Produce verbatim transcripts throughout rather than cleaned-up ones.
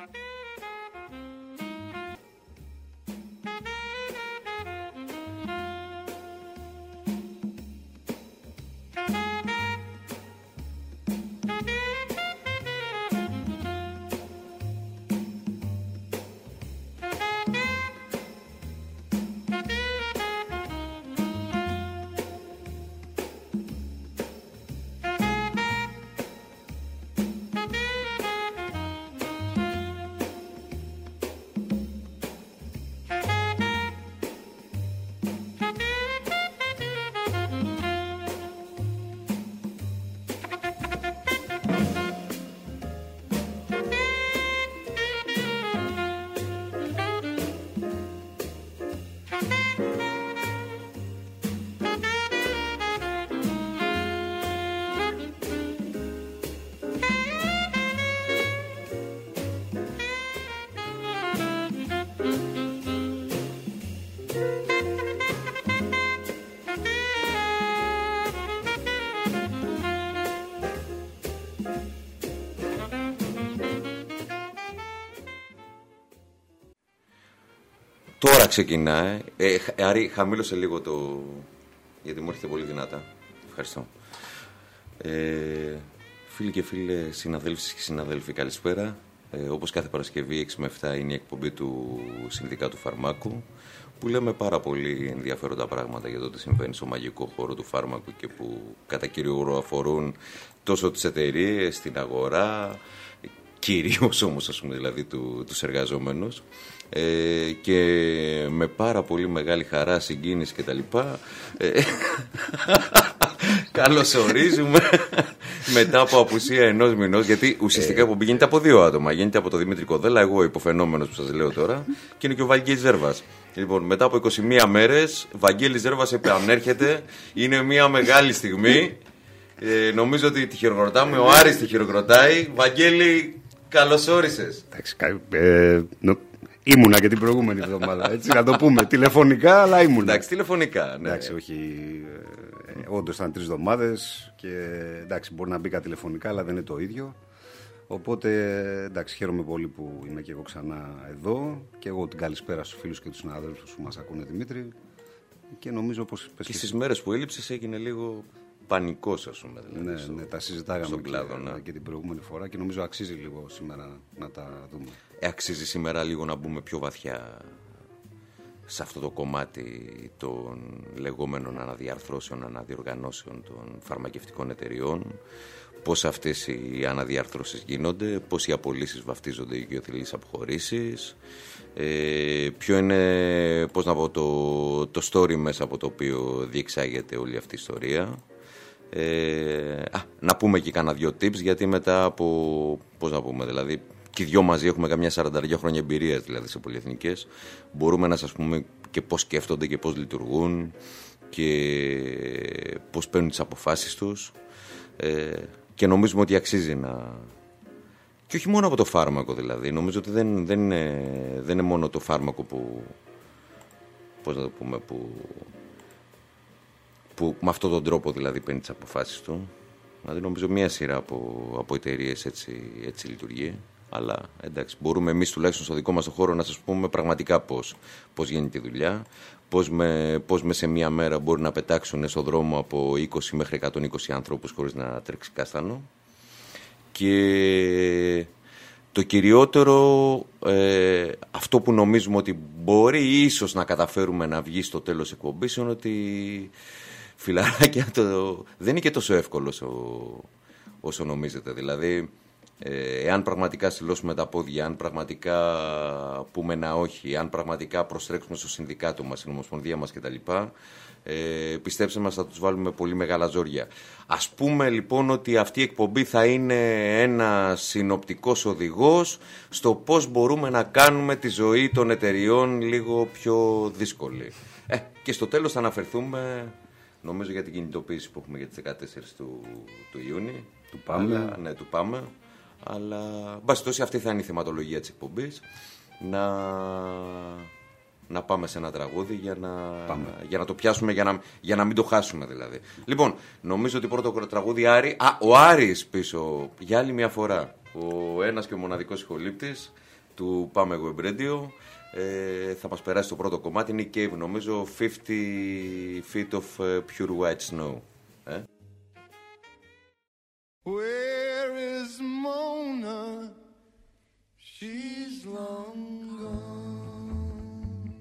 Τώρα ξεκινάει. Ε, Άρη, χαμήλωσε λίγο το... γιατί μου έρχεται πολύ δυνατά. Ευχαριστώ. Ε, φίλοι και φίλοι, συναδέλφοι και συναδέλφοι, καλησπέρα. Ε, όπως κάθε Παρασκευή έξι με επτά είναι η εκπομπή του Συνδικάτου Φαρμάκου, που λέμε πάρα πολύ ενδιαφέροντα πράγματα για το τι συμβαίνει στο μαγικό χώρο του φάρμακου και που κατά κύριο όρο αφορούν τόσο τις εταιρείες, την αγορά, κυρίως όμως, ας πούμε, δηλαδή του, τους εργαζόμενους. Ε, και με πάρα πολύ μεγάλη χαρά, συγκίνηση κτλ. Ε, καλωσορίζουμε μετά από απουσία ενός μηνός, γιατί ουσιαστικά που γίνεται από δύο άτομα. Γίνεται από τον Δημήτρη Κοδέλα, εγώ υποφαινόμενος που σας λέω τώρα, και είναι και ο Βαγγέλης Ζέρβας. Λοιπόν, μετά από είκοσι μία μέρες, Βαγγέλης Ζέρβας επανέρχεται. Είναι μια μεγάλη στιγμή. Ε, νομίζω ότι τη χειροκροτάμε. Ο Άρης τη χειροκροτάει. Βαγγέλη, καλώς όρισες. Εντάξει, ε, νο, ήμουνα και την προηγούμενη εβδομάδα. Έτσι, να το πούμε τηλεφωνικά, αλλά ήμουνα. Εντάξει, τηλεφωνικά. Ναι. Εντάξει, όχι. Ε, όντως ήταν τρεις εβδομάδες και εντάξει, μπορεί να μπήκα τηλεφωνικά, αλλά δεν είναι το ίδιο. Οπότε εντάξει, χαίρομαι πολύ που είμαι και εγώ ξανά εδώ. Και εγώ την καλησπέρα στους φίλους και τους συναδέλφους που μας ακούνε, Δημήτρη. Και νομίζω πως. Και στις μέρες που έλειψες έγινε λίγο πανικός, ας πούμε. Δηλαδή, ναι, στο, ναι, τα συζητάγαμε κλάδο, και, ναι. και την προηγούμενη φορά και νομίζω αξίζει λίγο σήμερα να τα δούμε. Ε, αξίζει σήμερα λίγο να μπούμε πιο βαθιά σε αυτό το κομμάτι των λεγόμενων αναδιαρθρώσεων, αναδιοργανώσεων των φαρμακευτικών εταιριών. Πώς αυτές οι αναδιαρθρώσεις γίνονται, πώς οι απολύσεις βαφτίζονται οι οικειοθελείς αποχωρήσεις, ε, ποιο είναι, πώς να πω, το, το story μέσα από το οποίο διεξάγεται όλη αυτή η ιστορία. Ε, α, να πούμε και κανένα δυο tips, γιατί μετά από, πώς να πούμε, δηλαδή και οι δυο μαζί έχουμε καμιά σαράντα χρόνια εμπειρίας δηλαδή σε πολυεθνικές, μπορούμε να σας πούμε και πώς σκέφτονται και πώς λειτουργούν και πώς παίρνουν τις αποφάσεις τους. Ε, και νομίζουμε ότι αξίζει να... Και όχι μόνο από το φάρμακο δηλαδή. Νομίζω ότι δεν, δεν, είναι, δεν είναι μόνο το φάρμακο που... Πώς να το πούμε... Που, που με αυτόν τον τρόπο δηλαδή παίρνει τις αποφάσεις του. Δηλαδή νομίζω μία σειρά από, από εταιρείες έτσι, έτσι λειτουργεί. Αλλά εντάξει, μπορούμε εμείς τουλάχιστον στο δικό μας το χώρο να σας πούμε πραγματικά πώς, πώς γίνεται η δουλειά. Πώς με, πώς με σε μία μέρα μπορεί να πετάξουν στον δρόμο από είκοσι μέχρι εκατόν είκοσι ανθρώπους χωρίς να τρέξει κάστανο. Και το κυριότερο, ε, αυτό που νομίζουμε ότι μπορεί ίσως να καταφέρουμε να βγει στο τέλος εκπομπής, είναι ότι φιλαράκια το, δεν είναι και τόσο εύκολο όσο, όσο νομίζετε. Δηλαδή, ε, εάν πραγματικά στυλώσουμε τα πόδια, αν πραγματικά πούμε ένα όχι, αν πραγματικά προστρέξουμε στο συνδικάτο μας, στην ομοσπονδία μας κτλ., ε, πιστέψτε μας, θα τους βάλουμε πολύ μεγάλα ζόρια. Ας πούμε λοιπόν ότι αυτή η εκπομπή θα είναι ένα συνοπτικός οδηγός στο πώς μπορούμε να κάνουμε τη ζωή των εταιριών λίγο πιο δύσκολη. Ε, και στο τέλος θα αναφερθούμε, νομίζω, για την κινητοποίηση που έχουμε για τις δεκατέσσερις του, του Ιούνιου. Του πάμε. Αλλά, ναι, του πάμε. Αλλά, μπας τόσο, αυτή θα είναι η θεματολογία της εκπομπής. Να, να πάμε σε ένα τραγούδι για να, για να το πιάσουμε, για να, για να μην το χάσουμε δηλαδή. Λοιπόν, νομίζω ότι πρώτο τραγούδι Άρη. Α, ο Άρης πίσω, για άλλη μια φορά. Ο ένας και ο μοναδικός ηχολήπτης. του Πάμε Web Radio. Ε, θα μας περάσει το πρώτο κομμάτι, είναι η Cave, νομίζω, fifty feet of uh, pure white snow. Ε? Where is Mona? She's long gone.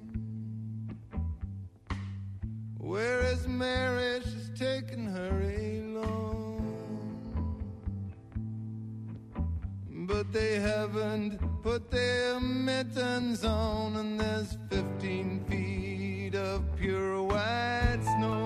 Where is Mary? She's taken her along. But they haven't put their mittens on, and there's fifteen feet of pure white snow.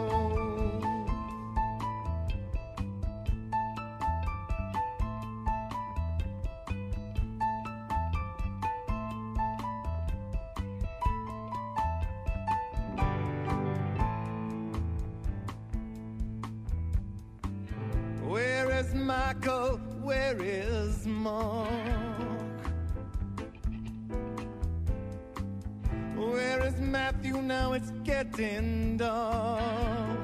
Where is Michael? Where is Mark? Where is Matthew? Now it's getting dark.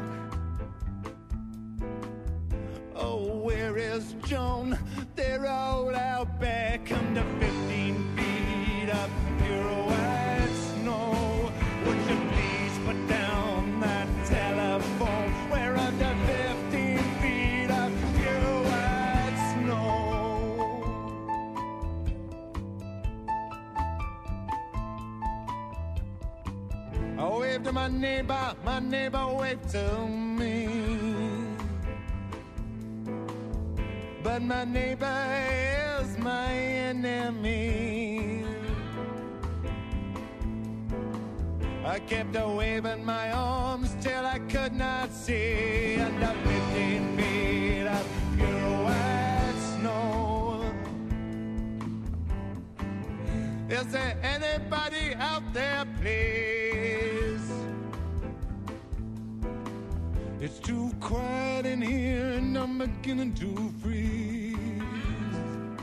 Oh, where is Joan? They're all out back under fifteen feet of pure white snow. Would you please put down that telephone? We're under fifteen feet of pure white snow. I waved to my neighbor, my neighbor waved to me. But my neighbor is my enemy. I kept a waving my arms till I could not see under fifteen feet of pure white snow. Is there anybody out there, please? It's too quiet in here and I'm beginning to freeze.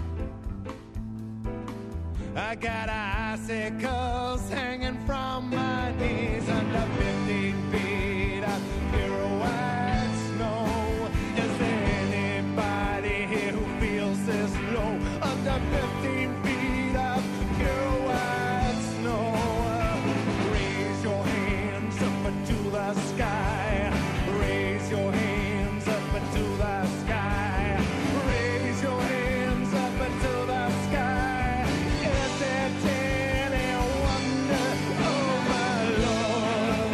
I got icicles hanging from my knees under fifteen feet of pure white snow. Is there anybody here who feels this low under fifteen feet of pure white snow? Raise your hands up to the sky. Raise your hands up to the sky. Raise your hands up to the sky. Is it any wonder? Oh my Lord.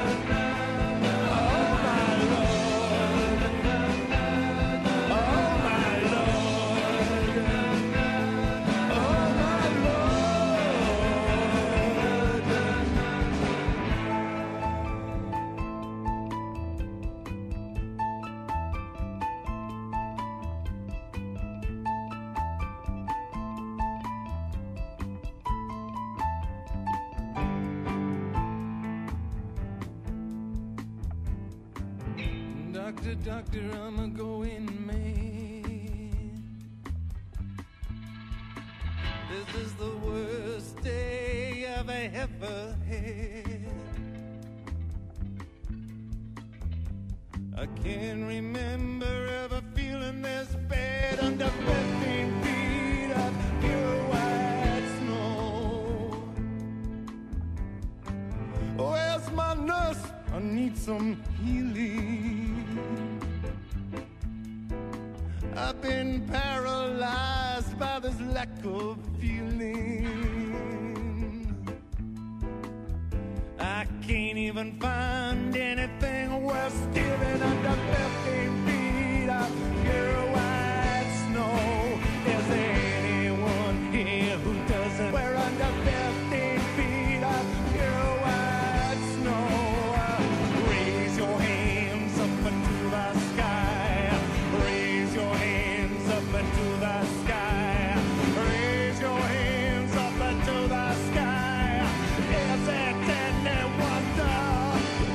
Oh my Lord. Oh my Lord. Oh my Doctor, doctor, I'm a going man. This is the worst day I've ever had. I can't remember ever feeling this bad under fifteen feet of pure white snow. Where's my nurse? I need some healing. I've been paralyzed by this lack of feeling. I can't even find anything worth stealing under fifteen feet of pure white snow. Is there anyone here who doesn't wear under fifteen feet of pure white snow? Raise your hands up to the sky. Raise your hands up to the sky. Raise your hands up to the sky. Is it any wonder?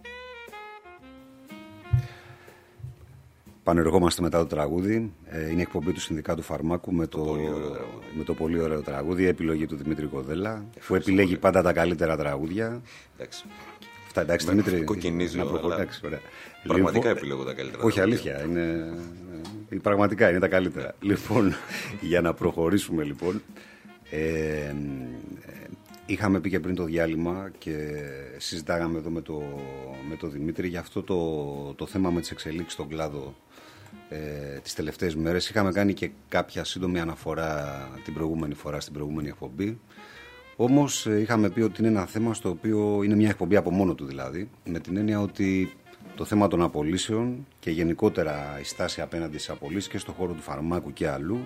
Πανερχόμαστε μετά το τραγούδι. Είναι η εκπομπή του Συνδικάτου Φαρμάκου με το, με το πολύ ωραίο τραγούδι, επιλογή του Δημήτρη Κοδέλα, που επιλέγει πάντα τα καλύτερα τραγούδια. Εντάξει. Αυτά, εντάξει, Δημήτρη. Κοκκινίζω, αλλά εντάξει, πραγματικά επιλέγω τα καλύτερα. Όχι, αλήθεια. Είναι, πραγματικά είναι τα καλύτερα. Λοιπόν, για να προχωρήσουμε λοιπόν. Ε, είχαμε πει και πριν το διάλειμμα και συζητάγαμε εδώ με το, με το Δημήτρη για αυτό το, το θέμα με τις εξελίξεις στον κλάδο ε, τις τελευταίες μέρες. Είχαμε κάνει και κάποια σύντομη αναφορά την προηγούμενη φορά στην προηγούμενη εκπομπή. Όμως ε, είχαμε πει ότι είναι ένα θέμα στο οποίο είναι μια εκπομπή από μόνο του, δηλαδή, με την έννοια ότι το θέμα των απολύσεων και γενικότερα η στάση απέναντι στις απολύσεις και στον χώρο του φαρμάκου και αλλού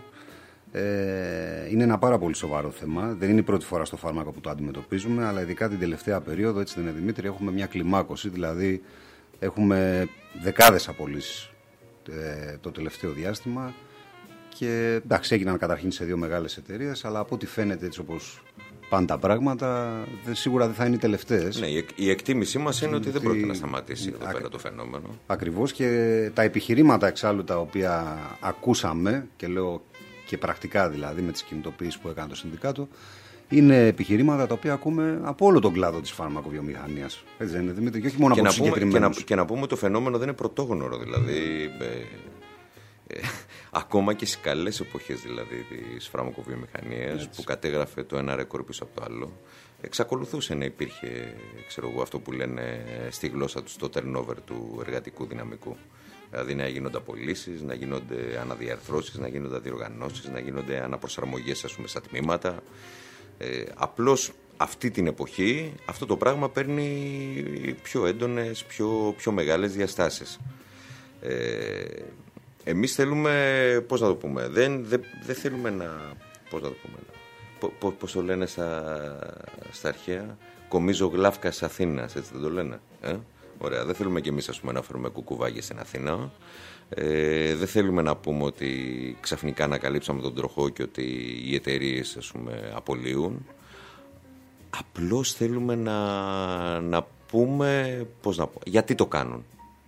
ε, είναι ένα πάρα πολύ σοβαρό θέμα. Δεν είναι η πρώτη φορά στο φάρμακο που το αντιμετωπίζουμε, αλλά ειδικά την τελευταία περίοδο, έτσι δεν είναι, Δημήτρη, έχουμε μια κλιμάκωση, δηλαδή έχουμε δεκάδες απολύσεις ε, το τελευταίο διάστημα και εντάξει, έγιναν καταρχήν σε δύο μεγάλες εταιρείες, αλλά από ό,τι φαίνεται, έτσι όπως πάνε τα πράγματα, δε, σίγουρα δεν θα είναι οι τελευταίες. Ναι, η εκτίμησή μας είναι ότι δεν πρόκειται να σταματήσει εδώ πέρα το φαινόμενο. Ακριβώς, και τα επιχειρήματα εξάλλου τα οποία ακούσαμε, και λέω και πρακτικά δηλαδή με τις κινητοποιήσεις που έκανε το Συνδικάτο, είναι επιχειρήματα τα οποία ακούμε από όλο τον κλάδο της φάρμακοβιομηχανίας. Έτσι δεν είναι, Δημήτρη, και όχι μόνο και από τους συγκεκριμένους. Και να, και να πούμε ότι το φαινόμενο δεν είναι πρωτόγνωρο, δηλαδή ε, ε, ακόμα και στις καλές εποχές δηλαδή της φάρμακοβιομηχανίας, που κατέγραφε το ένα ρεκόρ πίσω από το άλλο, εξακολουθούσε να υπήρχε, ξέρω εγώ, αυτό που λένε στη γλώσσα τους, το turnover του εργατικού δυναμικού. Δηλαδή να γίνονται απολύσεις, να γίνονται αναδιαρθρώσεις, να γίνονται διοργανώσεις, να γίνονται αναπροσαρμογές, ας πούμε, στα τμήματα. Ε, απλώς αυτή την εποχή αυτό το πράγμα παίρνει πιο έντονες, πιο, πιο μεγάλες διαστάσεις. Ε, εμείς θέλουμε, πώς να το πούμε, δεν, δεν, δεν θέλουμε να, πώς να το πούμε, πώς, πώς το λένε στα, στα αρχαία, κομίζω γλάφκας Αθήνας, έτσι δεν το λένε, ε? Ωραία, δεν θέλουμε κι εμείς, ας πούμε, να φέρουμε κουκουβάγες στην Αθήνα. Ε, δεν θέλουμε να πούμε ότι ξαφνικά ανακαλύψαμε τον τροχό και ότι οι εταιρείες, ας πούμε, απολύουν. Απλώς θέλουμε να, να πούμε, πώς να πω, γιατί το κάνουν.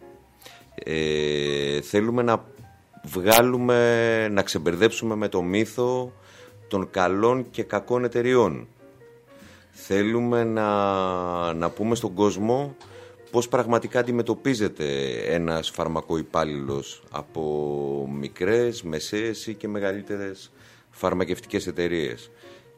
Ε, θέλουμε να βγάλουμε, να ξεμπερδέψουμε με το μύθο των καλών και κακών εταιρειών. Θέλουμε να, να πούμε στον κόσμο πώς πραγματικά αντιμετωπίζεται ένας φαρμακοϊπάλληλος από μικρές, μεσαίες ή και μεγαλύτερες φαρμακευτικές εταιρείες.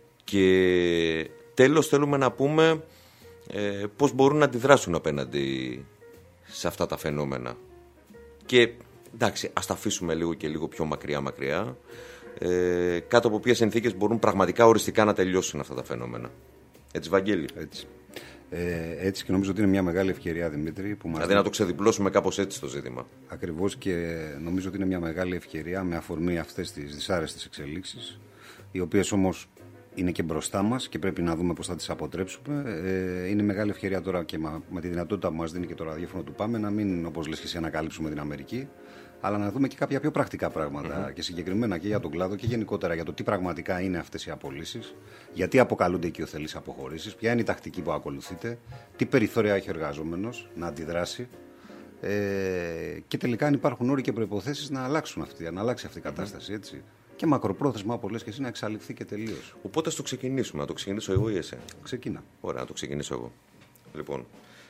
Και τέλος θέλουμε να πούμε ε, πώς μπορούν να αντιδράσουν απέναντι σε αυτά τα φαινόμενα. Και εντάξει, ας τα αφήσουμε λίγο και λίγο πιο μακριά μακριά, ε, κάτω από ποιες συνθήκες μπορούν πραγματικά οριστικά να τελειώσουν αυτά τα φαινόμενα. Έτσι, Βαγγέλη. Έτσι. Ε, έτσι, και νομίζω ότι είναι μια μεγάλη ευκαιρία, Δημήτρη, που μας... Δηλαδή να το ξεδιπλώσουμε κάπως έτσι το ζήτημα. Ακριβώς, και νομίζω ότι είναι μια μεγάλη ευκαιρία με αφορμή αυτές τις δυσάρεστες εξελίξεις, οι οποίες όμως είναι και μπροστά μας και πρέπει να δούμε πώς θα τις αποτρέψουμε. Ε, είναι μεγάλη ευκαιρία τώρα και με τη δυνατότητα που μας δίνει και το ραδιόφωνο του Πάμε να μην, όπως λες και εσύ, ανακαλύψουμε την Αμερική, αλλά να δούμε και κάποια πιο πρακτικά πράγματα, mm-hmm. και συγκεκριμένα και για τον κλάδο και γενικότερα για το τι πραγματικά είναι αυτές οι απολύσεις, γιατί αποκαλούνται οικειοθελείς αποχωρήσεις, ποια είναι η τακτική που ακολουθείται, τι περιθώρια έχει ο εργαζόμενος να αντιδράσει, ε, και τελικά αν υπάρχουν όροι και προϋποθέσεις να αλλάξουν αυτή, να αλλάξει αυτή η κατάσταση, έτσι. Και μακροπρόθεσμα, όπως λες και εσύ, να εξαλειφθεί και τελείως. Οπότε ας το ξεκινήσουμε. Να το ξεκινήσω εγώ ή εσένα? Ξεκίνα. Ωραία, να το ξεκινήσω εγώ. Λοιπόν,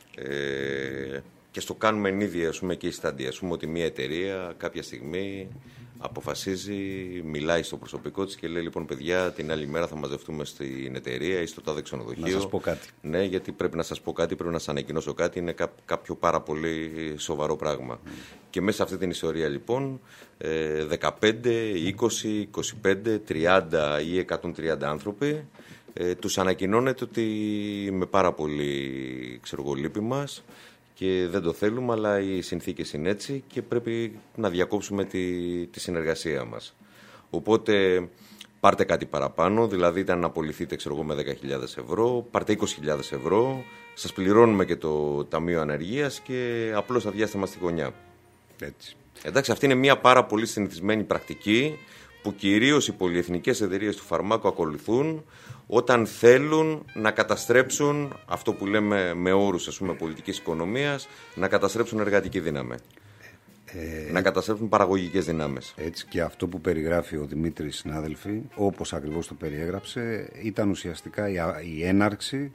ε, και στο κάνουμε εν ίδια, ας πούμε, και η στάντια. Ας πούμε ότι μια εταιρεία κάποια στιγμή αποφασίζει, μιλάει στο προσωπικό της και λέει: λοιπόν, παιδιά, την άλλη μέρα θα μαζευτούμε στην εταιρεία ή στο τάδε ξενοδοχείο. Να σας πω κάτι. Ναι, γιατί πρέπει να σας πω κάτι, πρέπει να σας ανακοινώσω κάτι. Είναι κά- κάποιο πάρα πολύ σοβαρό πράγμα. Mm. Και μέσα σε αυτή την ιστορία, λοιπόν, δεκαπέντε, είκοσι, είκοσι πέντε, τριάντα ή εκατόν τριάντα άνθρωποι ε, τους ανακοινώνεται ότι με πάρα πολύ, ξέρω εγώ, λύπη μας και δεν το θέλουμε, αλλά οι συνθήκες είναι έτσι και πρέπει να διακόψουμε τη, τη συνεργασία μας. Οπότε πάρτε κάτι παραπάνω, δηλαδή ήταν να απολυθείτε, ξέρω εγώ, με δέκα χιλιάδες ευρώ, πάρτε είκοσι χιλιάδες ευρώ, σας πληρώνουμε και το Ταμείο Ανεργίας και απλώς αδειάστε μας στη γωνιά. Έτσι. Εντάξει, αυτή είναι μια πάρα πολύ συνηθισμένη πρακτική που κυρίως οι πολυεθνικές εταιρείες του φαρμάκου ακολουθούν όταν θέλουν να καταστρέψουν αυτό που λέμε με όρους, ας πούμε, πολιτικής οικονομίας, να καταστρέψουν εργατική δύναμη. Ε, να καταστρέψουν παραγωγικές δυνάμεις. Έτσι, και αυτό που περιγράφει ο Δημήτρης, συνάδελφοι, όπως ακριβώς το περιέγραψε, ήταν ουσιαστικά η, η έναρξη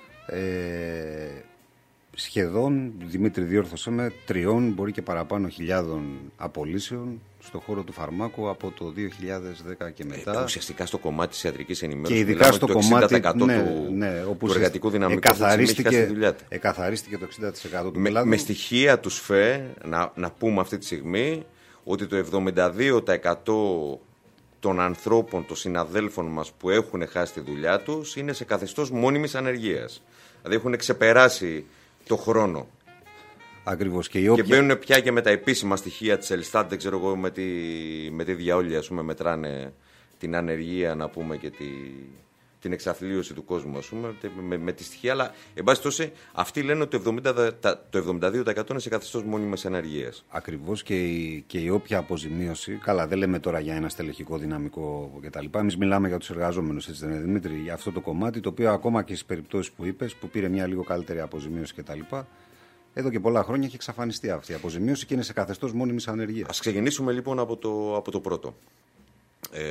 ε, σχεδόν, Δημήτρη διόρθωσε με, τριών μπορεί και παραπάνω χιλιάδων απολύσεων στον χώρο του φαρμάκου από το δύο χιλιάδες δέκα και μετά. Ε, ουσιαστικά στο κομμάτι της ιατρικής ενημέρωσης, και ειδικά στο το κομμάτι εξήντα τοις εκατό ναι, του, ναι, του εργατικού δυναμικού εκαθαρίστηκε, εκαθαρίστηκε το εξήντα τοις εκατό του με, κλάδου. Με στοιχεία του ΣΦΕ, να, να πούμε αυτή τη στιγμή ότι το εβδομήντα δύο τοις εκατό των ανθρώπων, των συναδέλφων μας που έχουν χάσει τη δουλειά τους, είναι σε καθεστώς μόνιμης ανεργίας. Δηλαδή έχουν ξεπεράσει το χρόνο. Ακριβώς. Και, όποια... και μπαίνουν πια και με τα επίσημα στοιχεία της Ελστάτ, δεν ξέρω εγώ με τι, με τι διαόλια, ας πούμε, μετράνε την ανεργία, να πούμε, και τη, την εξαθλίωση του κόσμου, ας πούμε, με, με τη στοιχεία. Αλλά, εν πάση περιπτώσει, αυτοί λένε ότι το, εβδομήντα, το εβδομήντα δύο τοις εκατό είναι σε καθεστώς μόνιμης ανεργίας. Ακριβώς, και η, και η όποια αποζημίωση, καλά, δεν λέμε τώρα για ένα στελεχικό δυναμικό κτλ. Εμείς μιλάμε για τους εργαζόμενους, έτσι δεν είναι, Δημήτρη, για αυτό το κομμάτι, το οποίο ακόμα και στις περιπτώσεις που είπες, που πήρε μια λίγο καλύτερη αποζημίωση κτλ. Εδώ και πολλά χρόνια έχει εξαφανιστεί αυτή η αποζημίωση και είναι σε καθεστώς μόνιμης ανεργίας. Ας ξεκινήσουμε λοιπόν από το, από το πρώτο. Ε,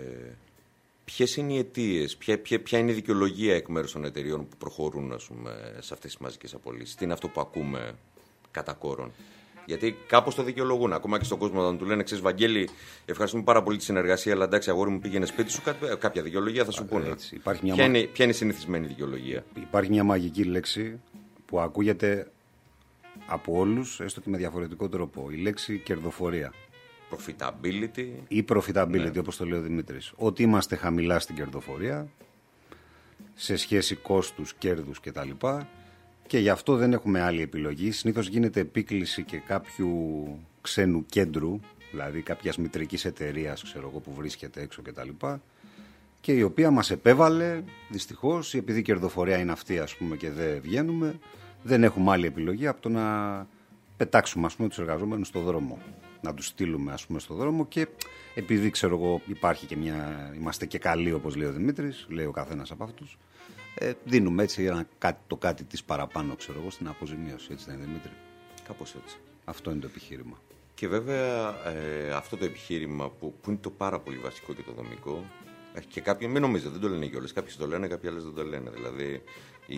ποιες είναι οι αιτίες, ποια, ποια, ποια είναι η δικαιολογία εκ μέρους των εταιριών που προχωρούν, ας πούμε, σε αυτές τις μαζικές απολύσεις? Τι είναι αυτό που ακούμε κατά κόρον? Γιατί κάπως το δικαιολογούν. Ακόμα και στον κόσμο, όταν του λένε, ξέρεις, Βαγγέλη, ευχαριστούμε πάρα πολύ τη συνεργασία, αλλά εντάξει, αγόρι μου, πήγαινε σπίτι σου, κάποια δικαιολογία θα σου πούνε. Έτσι, υπάρχει μια... ποια, είναι, ποια είναι η συνηθισμένη δικαιολογία? Υπάρχει μια μαγική λέξη που ακούγεται από όλους, έστω και με διαφορετικό τρόπο. Η λέξη κερδοφορία. Profitability. Ή profitability, ναι, όπως το λέει ο Δημήτρης. Ότι είμαστε χαμηλά στην κερδοφορία, σε σχέση κόστους, κέρδους κτλ. Και γι' αυτό δεν έχουμε άλλη επιλογή. Συνήθως γίνεται επίκληση και κάποιου ξένου κέντρου, δηλαδή κάποιας μητρικής εταιρείας, ξέρω εγώ, που βρίσκεται έξω κτλ. Και η οποία μας επέβαλε, δυστυχώς, επειδή η κερδοφορία είναι αυτή, ας πούμε, και δεν βγαίνουμε, δεν έχουμε άλλη επιλογή από το να πετάξουμε, ας πούμε, τους εργαζόμενους στον δρόμο. Να τους στείλουμε, ας πούμε, στον δρόμο, και επειδή, ξέρω εγώ, υπάρχει και μια... είμαστε και καλοί, όπως λέει ο Δημήτρης, λέει ο καθένας από αυτούς, ε, δίνουμε έτσι ένα, κάτι, το κάτι της παραπάνω, ξέρω εγώ, στην αποζημίωση. Έτσι δεν είναι, Δημήτρη? Κάπως έτσι. Αυτό είναι το επιχείρημα. Και βέβαια ε, αυτό το επιχείρημα που, που είναι το πάρα πολύ βασικό και το δομικό, και κάποιοι, μην νομίζετε, δεν το λένε κιόλας. Κάποιοι το λένε, κάποιοι άλλες δεν το λένε. Δηλαδή, η,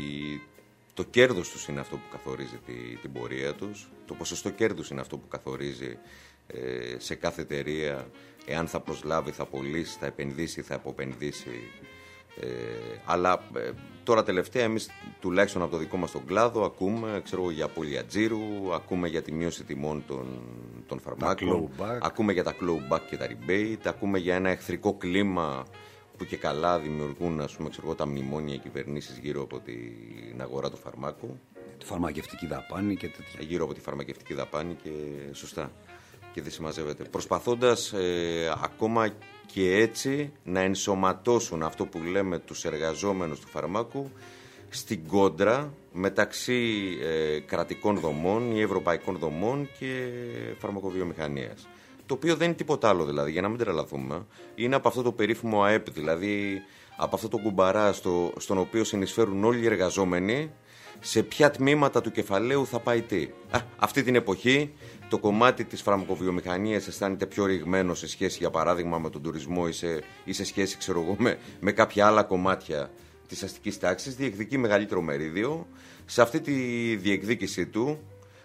το κέρδος τους είναι αυτό που καθορίζει τη, την πορεία τους. Το ποσοστό κέρδους είναι αυτό που καθορίζει ε, σε κάθε εταιρεία εάν θα προσλάβει, θα πωλήσει, θα επενδύσει, θα αποπενδύσει. Ε, αλλά ε, τώρα τελευταία εμείς, τουλάχιστον από το δικό μας τον κλάδο, ακούμε, ξέρω, για απώλεια τζίρου, ακούμε για τη μείωση τιμών των, των φαρμάκων, ακούμε για τα clawback και τα rebate, ακούμε για ένα εχθρικό κλίμα που και καλά δημιουργούν, ας πούμε, ξέρω, τα μνημόνια κυβερνήσεις γύρω από την αγορά του φαρμάκου. Τη φαρμακευτική δαπάνη και τέτοια. Γύρω από τη φαρμακευτική δαπάνη, και σωστά. Και δεν συμμαζεύεται. Προσπαθώντας ε, ακόμα και έτσι να ενσωματώσουν αυτό που λέμε τους εργαζόμενους του φαρμάκου στην κόντρα μεταξύ ε, κρατικών δομών ή ευρωπαϊκών δομών και φαρμακοβιομηχανίας. Το οποίο δεν είναι τίποτα άλλο, δηλαδή, για να μην τρελαθούμε. Είναι από αυτό το περίφημο ΑΕΠ, δηλαδή από αυτό το κουμπαρά στο, στον οποίο συνεισφέρουν όλοι οι εργαζόμενοι, σε ποια τμήματα του κεφαλαίου θα πάει τι. Α, αυτή την εποχή το κομμάτι της φαρμακοβιομηχανίας αισθάνεται πιο ρηγμένο σε σχέση, για παράδειγμα, με τον τουρισμό ή σε, ή σε σχέση, ξέρω εγώ, με, με κάποια άλλα κομμάτια της αστικής τάξης. Διεκδικεί μεγαλύτερο μερίδιο. Σε αυτή τη διεκδίκηση του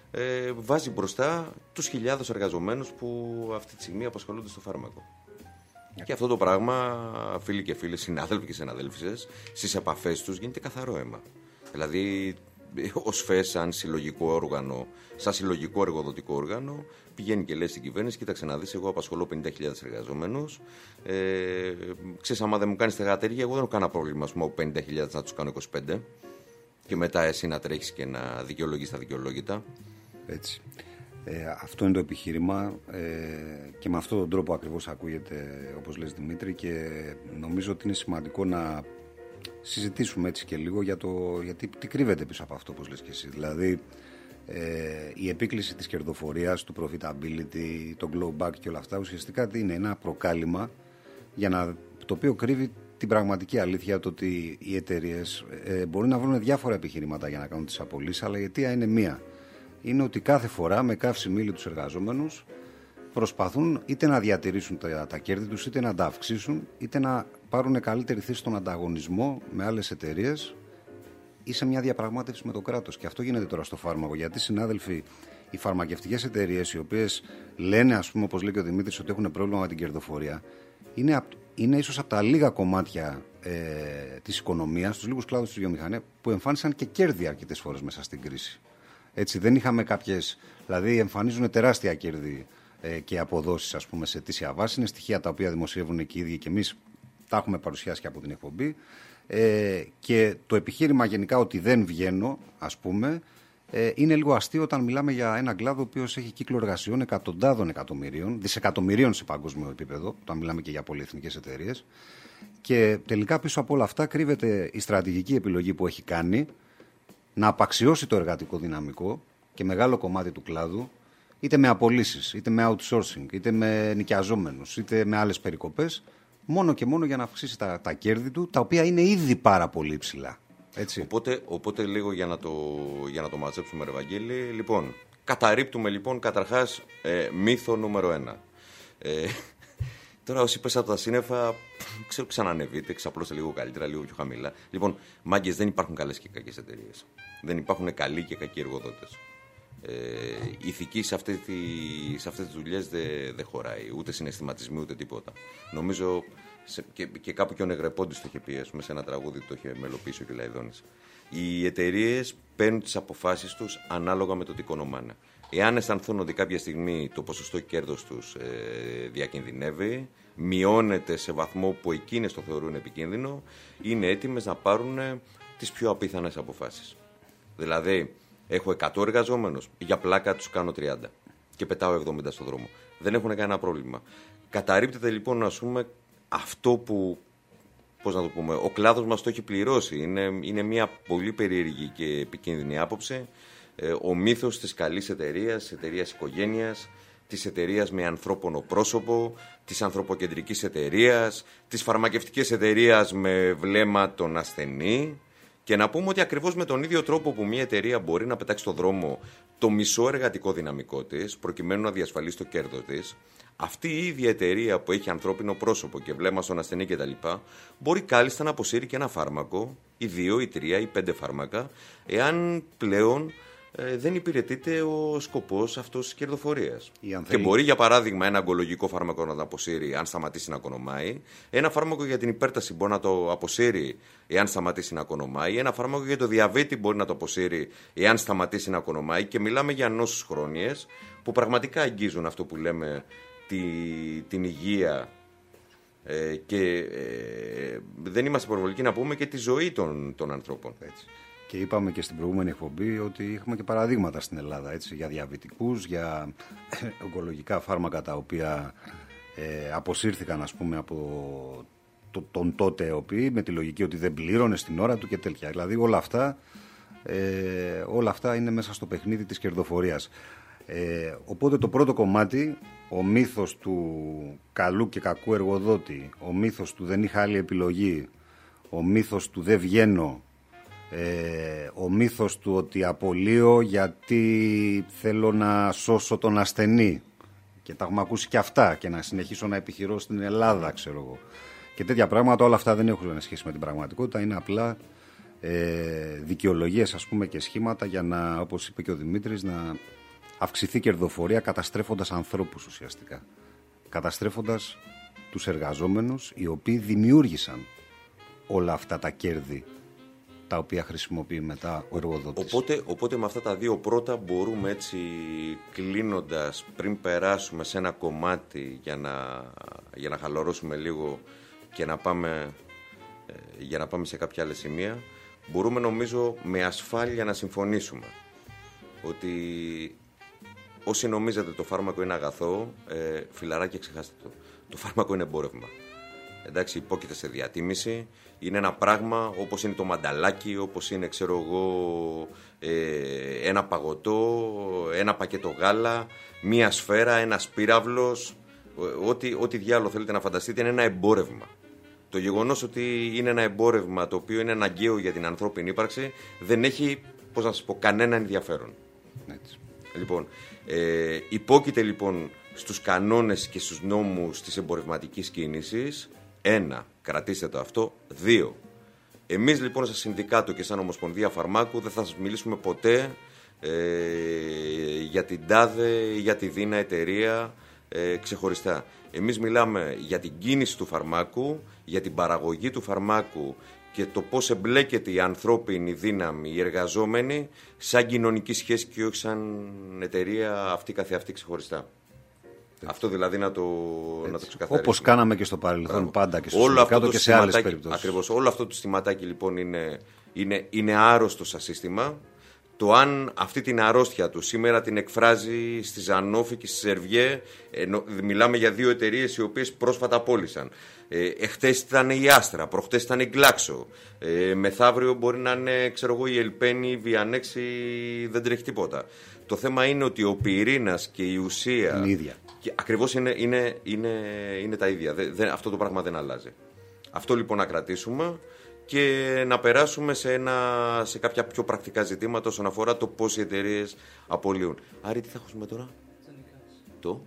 ε, βάζει μπροστά τους χιλιάδες εργαζομένους που αυτή τη στιγμή απασχολούνται στο φάρμακο. Yeah. Και αυτό το πράγμα, φίλοι και φίλες, συνάδελφοι και συναδέλφισες, στις επαφές τους γίνεται καθαρό αίμα. Δηλαδή, ο ΣΦΕ, σαν συλλογικό όργανο, σαν συλλογικό εργοδοτικό όργανο, πηγαίνει και λέει στην κυβέρνηση: κοίταξε να δεις, εγώ απασχολώ πενήντα χιλιάδες εργαζομένους. Ε, ξέρεις, άμα δεν μου κάνεις θεγατέργεια, εγώ δεν έχω κανένα πρόβλημα, ας πούμε, από πενήντα χιλιάδες να τους κάνω είκοσι πέντε. Και μετά εσύ να τρέχεις και να δικαιολογείς τα δικαιολόγητα. Έτσι. Ε, αυτό είναι το επιχείρημα, ε, και με αυτόν τον τρόπο ακριβώς ακούγεται, όπως λες, Δημήτρη, και νομίζω ότι είναι σημαντικό να συζητήσουμε έτσι και λίγο για το γιατί τι κρύβεται πίσω από αυτό, όπως λες και εσύ. Δηλαδή, ε, η επίκληση της κερδοφορίας, του profitability, το glowback και όλα αυτά, ουσιαστικά τι είναι? Ένα προκάλημα για να, το οποίο κρύβει την πραγματική αλήθεια το ότι οι εταιρείες ε, μπορεί να βρουν διάφορα επιχειρήματα για να κάνουν τις απολύσεις, αλλά η αιτία είναι μία. Είναι ότι κάθε φορά με καύση μήλι τους εργαζόμενους προσπαθούν είτε να διατηρήσουν τα, τα κέρδη τους, είτε να τα αυξήσουν, είτε να πάρουν καλύτερη θέση στον ανταγωνισμό με άλλες εταιρείες ή σε μια διαπραγμάτευση με το κράτος. Και αυτό γίνεται τώρα στο φάρμακο. Γιατί, συνάδελφοι, οι φαρμακευτικές εταιρείες, οι οποίες λένε, ας πούμε, όπως λέει και ο Δημήτρης, ότι έχουν πρόβλημα με την κερδοφορία, είναι, είναι ίσως από τα λίγα κομμάτια ε, της οικονομίας, τους λίγους κλάδους της βιομηχανίας, που εμφάνισαν και κέρδη αρκετές φορές μέσα στην κρίση. Έτσι, δεν είχαμε κάποιες. Δηλαδή, εμφανίζουν τεράστια κέρδη ε, και αποδόσεις, ας πούμε, σε αιτήσια βάση. Είναι στοιχεία τα οποία δημοσιεύουν και οι ίδιοι και εμείς τα έχουμε παρουσιάσει και από την εκπομπή. Ε, και το επιχείρημα γενικά ότι δεν βγαίνω, ας πούμε, ε, είναι λίγο αστείο όταν μιλάμε για έναν κλάδο ο οποίος έχει κύκλο εργασιών εκατοντάδων εκατομμυρίων, δισεκατομμυρίων σε παγκόσμιο επίπεδο, όταν μιλάμε και για πολυεθνικές εταιρείες. Και τελικά πίσω από όλα αυτά κρύβεται η στρατηγική επιλογή που έχει κάνει να απαξιώσει το εργατικό δυναμικό και μεγάλο κομμάτι του κλάδου, είτε με απολύσεις, είτε με outsourcing, είτε με νοικιαζόμενους, είτε με άλλες περικοπές, μόνο και μόνο για να αυξήσει τα, τα κέρδη του, τα οποία είναι ήδη πάρα πολύ υψηλά. Έτσι. Οπότε, οπότε λίγο για να, το, για να το μαζέψουμε, ρε Βαγγέλη, λοιπόν, καταρρίπτουμε λοιπόν καταρχάς ε, μύθο νούμερο ένα. Ε, τώρα όσοι πέσατε από τα σύννεφα, ξέρω, ξανανεβείτε, ξαπλώστε λίγο καλύτερα, λίγο πιο χαμηλά. Λοιπόν, μάγκες, δεν υπάρχουν καλές και κακές εταιρείες. Δεν υπάρχουν καλοί και κακοί εργοδότες. Ε, η ηθική σε αυτές, τη, σε αυτές τις δουλειές δεν δε χωράει, ούτε συναισθηματισμοί ούτε τίποτα. Νομίζω σε, και, και κάπου και ο Νεγρεπόντης το είχε πει, πούμε, σε ένα τραγούδι το είχε μελοποιήσει ο Κυλαϊδόνης. Οι εταιρείες παίρνουν τις αποφάσεις τους ανάλογα με το τι οικονομάνε. Εάν αισθανθούν ότι κάποια στιγμή το ποσοστό κέρδος τους ε, διακινδυνεύει, μειώνεται σε βαθμό που εκείνες το θεωρούν επικίνδυνο, είναι έτοιμες να πάρουν τις πιο απίθανες αποφάσεις. Δηλαδή, έχω εκατό εργαζόμενους, για πλάκα τους κάνω τριάντα και πετάω εβδομήντα στον δρόμο. Δεν έχουν κανένα πρόβλημα. Καταρρίπτεται λοιπόν, ας πούμε, αυτό που, πώς να το πούμε, ο κλάδος μας το έχει πληρώσει. Είναι, είναι μια πολύ περίεργη και επικίνδυνη άποψη. Ε, ο μύθος της καλής εταιρείας, της εταιρείας οικογένειας, της εταιρείας με ανθρώπινο πρόσωπο, της ανθρωποκεντρικής εταιρείας, της φαρμακευτικής εταιρείας με βλέμμα τον ασθενή. Και να πούμε ότι ακριβώς με τον ίδιο τρόπο που μια εταιρεία μπορεί να πετάξει στον δρόμο το μισό εργατικό δυναμικό της, προκειμένου να διασφαλίσει το κέρδος της, αυτή η ίδια εταιρεία που έχει ανθρώπινο πρόσωπο και βλέμμα στον ασθενή κτλ., μπορεί κάλλιστα να αποσύρει και ένα φάρμακο, ή δύο, ή τρία, ή πέντε φάρμακα, εάν πλέον ε, δεν υπηρετείται ο σκοπός αυτός της κερδοφορίας. Και μπορεί, για παράδειγμα, ένα ογκολογικό φάρμακο να το αποσύρει αν σταματήσει να κονομάει, ένα φάρμακο για την υπέρταση μπορεί να το αποσύρει εάν σταματήσει να κονομάει, ένα φάρμακο για το διαβήτη μπορεί να το αποσύρει εάν σταματήσει να κονομάει, και μιλάμε για νόσους χρόνιες που πραγματικά αγγίζουν αυτό που λέμε τη, την υγεία ε, και ε, δεν είμαστε υπερβολικοί να πούμε και τη ζωή των, των ανθρώπων. Έτσι. Και είπαμε και στην προηγούμενη εκπομπή ότι είχαμε και παραδείγματα στην Ελλάδα, έτσι, για διαβητικούς, για ογκολογικά φάρμακα τα οποία ε, αποσύρθηκαν, ας πούμε, από το, τον τότε ΕΟΠΗ με τη λογική ότι δεν πλήρωνε στην ώρα του και τέτοια. Δηλαδή όλα αυτά, ε, όλα αυτά είναι μέσα στο παιχνίδι της κερδοφορίας. Ε, οπότε το πρώτο κομμάτι, ο μύθος του καλού και κακού εργοδότη, ο μύθος του δεν είχα άλλη επιλογή, ο μύθος του δεν βγαίνω, Ε, ο μύθος του ότι απολύω γιατί θέλω να σώσω τον ασθενή, και τα έχουμε ακούσει και αυτά, και να συνεχίσω να επιχειρώ στην Ελλάδα, ξέρω εγώ, και τέτοια πράγματα, όλα αυτά δεν έχουν σχέση με την πραγματικότητα, είναι απλά ε, δικαιολογίες, ας πούμε, και σχήματα για να, όπως είπε και ο Δημήτρης, να αυξηθεί κερδοφορία καταστρέφοντας ανθρώπους ουσιαστικά, καταστρέφοντας τους εργαζόμενους οι οποίοι δημιούργησαν όλα αυτά τα κέρδη τα οποία χρησιμοποιεί μετά ο εργοδότης. Οπότε, οπότε με αυτά τα δύο πρώτα μπορούμε, έτσι κλείνοντας, πριν περάσουμε σε ένα κομμάτι για να, για να χαλαρώσουμε λίγο και να πάμε, για να πάμε σε κάποια άλλα σημεία, μπορούμε, νομίζω, με ασφάλεια να συμφωνήσουμε ότι όσοι νομίζετε το φάρμακο είναι αγαθό, ε, φιλαράκια, ξεχάστε το. Το φάρμακο είναι εμπόρευμα. Εντάξει, υπόκειται σε διατίμηση. Είναι ένα πράγμα όπως είναι το μανταλάκι, όπως είναι, ξέρω εγώ, ε, ένα παγωτό, ένα πακέτο γάλα, μία σφαίρα, ένας πύραυλος, ό,τι, ό,τι διάλογο θέλετε να φανταστείτε, είναι ένα εμπόρευμα. Το γεγονός ότι είναι ένα εμπόρευμα το οποίο είναι αναγκαίο για την ανθρώπινη ύπαρξη δεν έχει, πώς να σας πω, κανένα ενδιαφέρον. Έτσι. Λοιπόν, ε, υπόκειται λοιπόν στους κανόνες και στους νόμους της εμπορευματικής κίνησης. Ένα, κρατήστε το αυτό. Δύο, εμείς λοιπόν σαν συνδικάτο και σαν Ομοσπονδία Φαρμάκου δεν θα σας μιλήσουμε ποτέ ε, για την τάδε ή για τη δίνα εταιρεία ε, ξεχωριστά. Εμείς μιλάμε για την κίνηση του φαρμάκου, για την παραγωγή του φαρμάκου και το πώς εμπλέκεται η ανθρώπινη δύναμη, οι εργαζόμενοι, σαν κοινωνική σχέση και όχι σαν εταιρεία αυτή καθεαυτή ξεχωριστά. Έτσι. Αυτό δηλαδή να το, να το ξεκαθαρίσουμε. Όπως κάναμε και στο παρελθόν. Άρα, πάντα και στο συνδικάτο και σε άλλες περιπτώσεις. Ακριβώς. Όλο αυτό το συστηματάκι λοιπόν είναι, είναι, είναι άρρωστο σαν σύστημα. Το αν αυτή την αρρώστια του σήμερα την εκφράζει στη Ζανόφη και στη Σερβιέ, ενώ μιλάμε για δύο εταιρείες οι οποίες πρόσφατα απόλυσαν. Ε, εχθές ήταν η Άστρα, προχτές ήταν η Γκλάξο. Ε, μεθαύριο μπορεί να είναι, ξέρω εγώ, η Ελπένη, η Βιανέξη, δεν τρέχει τίποτα. Το θέμα είναι ότι ο πυρήνας και η ουσία. Είναι ίδια. Και ακριβώς είναι, είναι, είναι, είναι τα ίδια. Δε, δε, αυτό το πράγμα δεν αλλάζει. Αυτό λοιπόν να κρατήσουμε. Και να περάσουμε σε, ένα, σε κάποια πιο πρακτικά ζητήματα όσον αφορά το πώς οι εταιρείες απολύουν. Άρη, τι θα ακούσουμε τώρα? Το?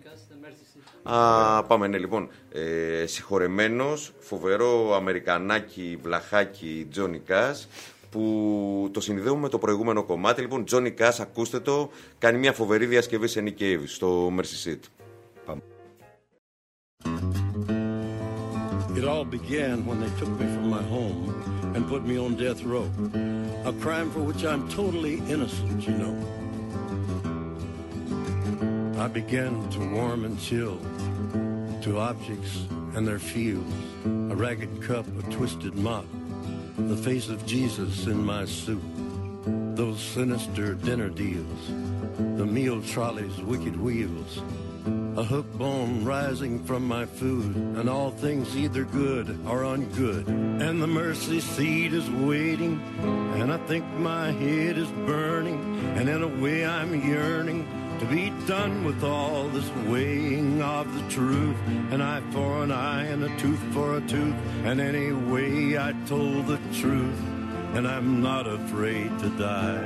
Α, πάμε, ναι, λοιπόν. Ε, συγχωρεμένος, φοβερό αμερικανάκι, βλαχάκι, Τζόνι Κάς, που το συνδέουμε με το προηγούμενο κομμάτι. Λοιπόν, Τζόνι Κάς, ακούστε το, κάνει μια φοβερή διασκευή σε Nick Cave στο Mercy Seat. Πάμε. It all began when they took me from my home and put me on death row, a crime for which I'm totally innocent, you know. I began to warm and chill to objects and their feels, a ragged cup, a twisted mop, the face of Jesus in my soup, those sinister dinner deals, the meal trolley's wicked wheels, a hook bone rising from my food, and all things either good or ungood. And the mercy seat is waiting, and I think my head is burning, and in a way I'm yearning to be done with all this weighing of the truth. An eye for an eye and a tooth for a tooth, and anyway I told the truth, and I'm not afraid to die.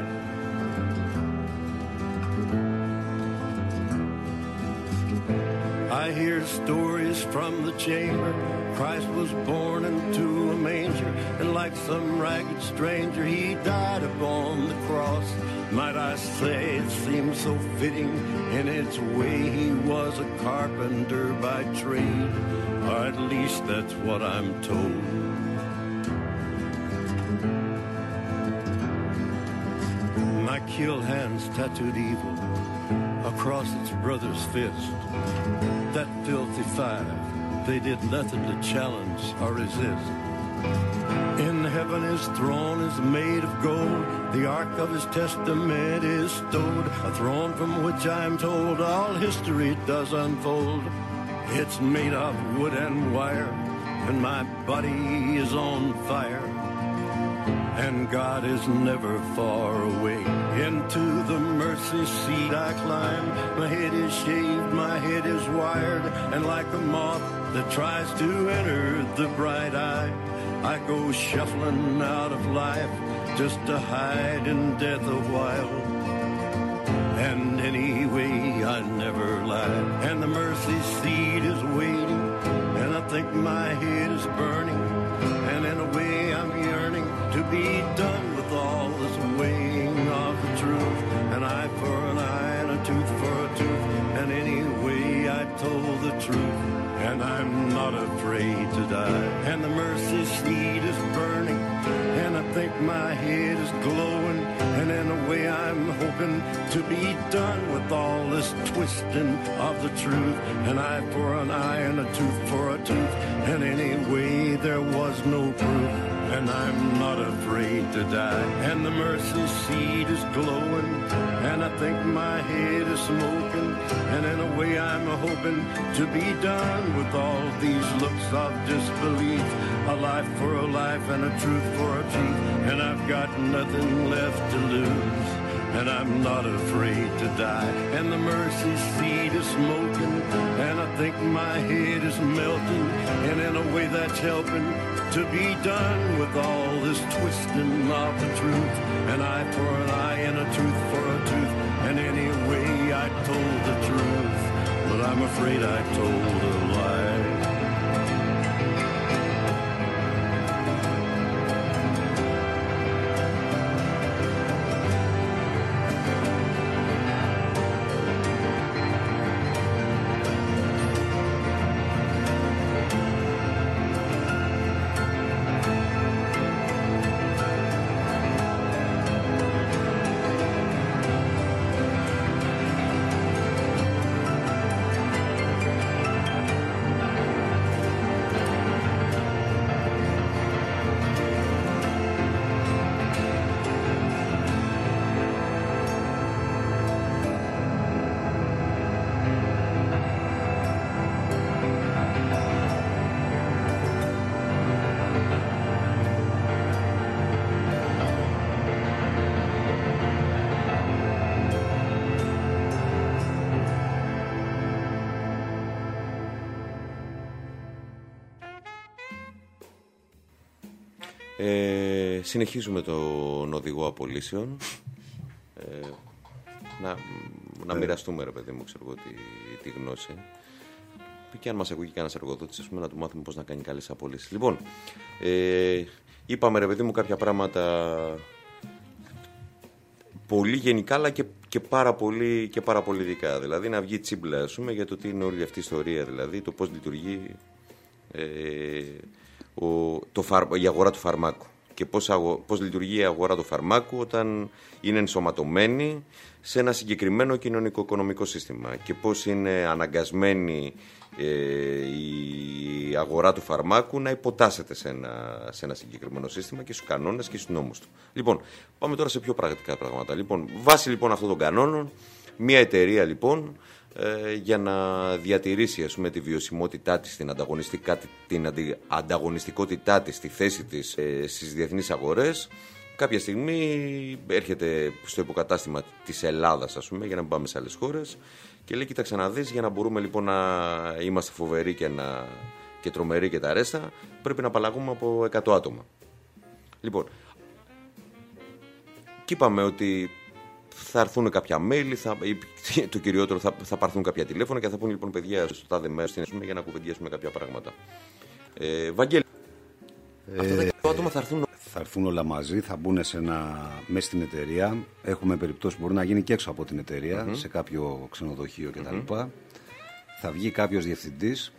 I hear stories from the chamber. Christ was born into a manger, and like some ragged stranger, he died upon the cross. Might I say it seems so fitting in its way. He was a carpenter by trade, or at least that's what I'm told. My kill hands tattooed evil across its brother's fist. That filthy five, they did nothing to challenge or resist. In heaven his throne is made of gold, the ark of his testament is stowed, a throne from which I'm told all history does unfold. It's made of wood and wire, and my body is on fire, and God is never far away. Into the mercy seat I climb, my head is shaved, my head is wired, and like a moth that tries to enter the bright eye, I go shuffling out of life just to hide in death a while. And anyway I never lied, and the mercy seat is waiting, and I think my head is burning, and in a way I'm yearning to be done with all this weighing of the truth. An eye for an eye and a tooth for a tooth, and anyway I told the truth, and I'm not afraid to die. And the mercy seat is burning, and I think my head is glowing, and in a way I'm hoping to be done with all this twisting of the truth. An eye for an eye and a tooth for a tooth, and anyway there was no proof, and I'm not afraid to die. And the mercy seat is glowing, and I think my head is smoking, and in a way I'm hoping to be done with all these looks of disbelief. A life for a life and a truth for a truth, and I've got nothing left to lose. and I'm not afraid to die. And the mercy seat is smoking, and I think my head is melting, and in a way that's helping to be done with all this twisting of the truth. An eye for an eye and a tooth for a tooth, and anyway I told the truth, but I'm afraid I told a lie. Ε, συνεχίζουμε τον οδηγό απολύσεων. Ε, να, να μοιραστούμε, ρε παιδί μου, ξέρω εγώ, τη, τη γνώση. Και αν μας ακούει και κανένας εργοδότης, ας πούμε, να του μάθουμε πώς να κάνει καλές απολύσεις. Λοιπόν, ε, είπαμε, ρε παιδί μου, κάποια πράγματα πολύ γενικά, αλλά και, και, πάρα πολύ, και πάρα πολύ ειδικά. Δηλαδή, να βγει τσίμπλα, ας πούμε, για το τι είναι όλη αυτή η ιστορία, δηλαδή, το πώς λειτουργεί ε, ο, το φαρ, η αγορά του φαρμάκου και πώς, αγο, πώς λειτουργεί η αγορά του φαρμάκου όταν είναι ενσωματωμένη σε ένα συγκεκριμένο κοινωνικο-οικονομικό σύστημα και πώς είναι αναγκασμένη ε, η αγορά του φαρμάκου να υποτάσσεται σε ένα, σε ένα συγκεκριμένο σύστημα και στους κανόνες και στους νόμους του. Λοιπόν, πάμε τώρα σε πιο πρακτικά πράγματα. Λοιπόν, βάσει λοιπόν αυτών των κανόνων, μια εταιρεία λοιπόν ε, για να διατηρήσει, ας πούμε, τη βιωσιμότητά της, την, την αντι, ανταγωνιστικότητά της, τη θέση της ε, στις διεθνείς αγορές, κάποια στιγμή έρχεται στο υποκατάστημα της Ελλάδας, ας πούμε, για να μην πάμε σε άλλες χώρες, και λέει: κοίταξε να δεις, για να μπορούμε λοιπόν να είμαστε φοβεροί και, να, και τρομεροί και τα ρέστα, πρέπει να απαλλαγούμε από εκατό άτομα. Λοιπόν, και είπαμε ότι θα έρθουν κάποια mail, θα, το κυριότερο θα, θα πάρθουν κάποια τηλέφωνα και θα πούνε λοιπόν: παιδιά, στο τάδε μέρος για να κουβεντιάσουμε κάποια πράγματα. Ε, Βαγγέλη, ε, αυτά τα εκατό άτομα θα έρθουν. Θα έρθουν όλα μαζί, θα μπουν σε ένα, μέσα στην εταιρεία. Έχουμε περιπτώσεις που μπορεί να γίνει και έξω από την εταιρεία, mm-hmm. σε κάποιο ξενοδοχείο κτλ. Mm-hmm. Θα βγει κάποιος διευθυντής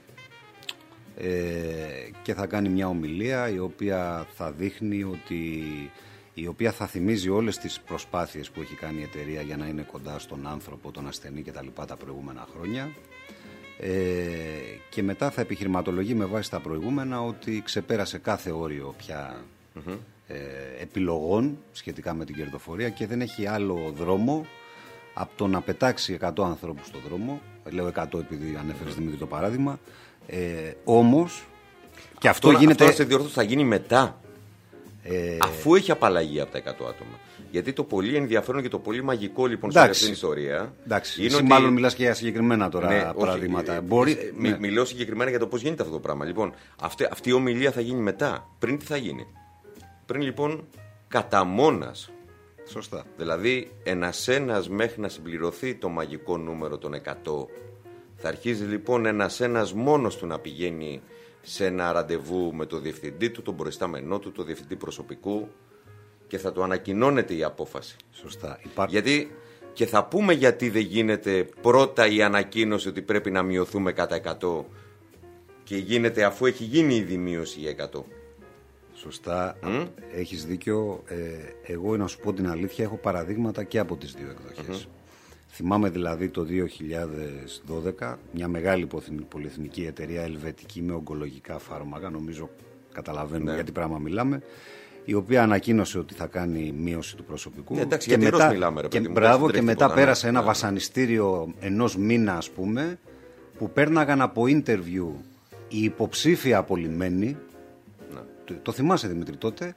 ε, και θα κάνει μια ομιλία η οποία θα δείχνει ότι, η οποία θα θυμίζει όλες τις προσπάθειες που έχει κάνει η εταιρεία για να είναι κοντά στον άνθρωπο, τον ασθενή κτλ. Τα προηγούμενα χρόνια. Ε, και μετά θα επιχειρηματολογεί με βάση τα προηγούμενα ότι ξεπέρασε κάθε όριο πια mm-hmm. ε, επιλογών σχετικά με την κερδοφορία και δεν έχει άλλο δρόμο από το να πετάξει εκατό ανθρώπους στον δρόμο. Λέω εκατό επειδή ανέφερες, Δημήτρη, το παράδειγμα. Ε, όμως και αυτό, αυτό γίνεται. Αυτό σε διορθώσω, θα γίνει μετά. Ε... Αφού έχει απαλλαγή από τα εκατό άτομα. Γιατί το πολύ ενδιαφέρον και το πολύ μαγικό λοιπόν σε αυτή την ιστορία. Εντάξει, είναι εσύ ότι... μάλλον μιλάς και για συγκεκριμένα τώρα ναι, παραδείγματα. Όχι, Μπορεί... μι, ναι. Μιλώ συγκεκριμένα για το πώς γίνεται αυτό το πράγμα. Λοιπόν, αυτή, αυτή η ομιλία θα γίνει μετά. Πριν τι θα γίνει? Πριν λοιπόν κατά μόνας. Σωστά. Δηλαδή ένας-ένας μέχρι να συμπληρωθεί το μαγικό νούμερο των εκατό. Θα αρχίζει λοιπόν ένας-ένας μόνος του να πηγαίνει σε ένα ραντεβού με το διευθυντή του, τον προϊστάμενό του, το διευθυντή προσωπικού, και θα του ανακοινώνεται η απόφαση. Σωστά. Υπάρχει... Γιατί, και θα πούμε γιατί δεν γίνεται πρώτα η ανακοίνωση ότι πρέπει να μειωθούμε κατά εκατό και γίνεται αφού έχει γίνει ήδη μείωση για εκατό. Σωστά. Mm? Έχεις δίκιο. Ε, εγώ, να σου πω την αλήθεια, έχω παραδείγματα και από τις δύο εκδοχές. Mm-hmm. Θυμάμαι δηλαδή το δύο χιλιάδες δώδεκα μια μεγάλη πολυεθνική εταιρεία ελβετική με ογκολογικά φάρμακα, νομίζω καταλαβαίνουμε ναι. για τι πράγμα μιλάμε, η οποία ανακοίνωσε ότι θα κάνει μείωση του προσωπικού. Ναι, εντάξει, και μετά, μιλάμε, ρε, και, παιδί, μπράβο, και μετά ποτέ, πέρασε ναι. ένα βασανιστήριο ενός μήνα, ας πούμε, που πέρναγαν από interview οι υποψήφοι απολυμμένοι. Ναι. Το, το θυμάσαι, Δημήτρη, τότε.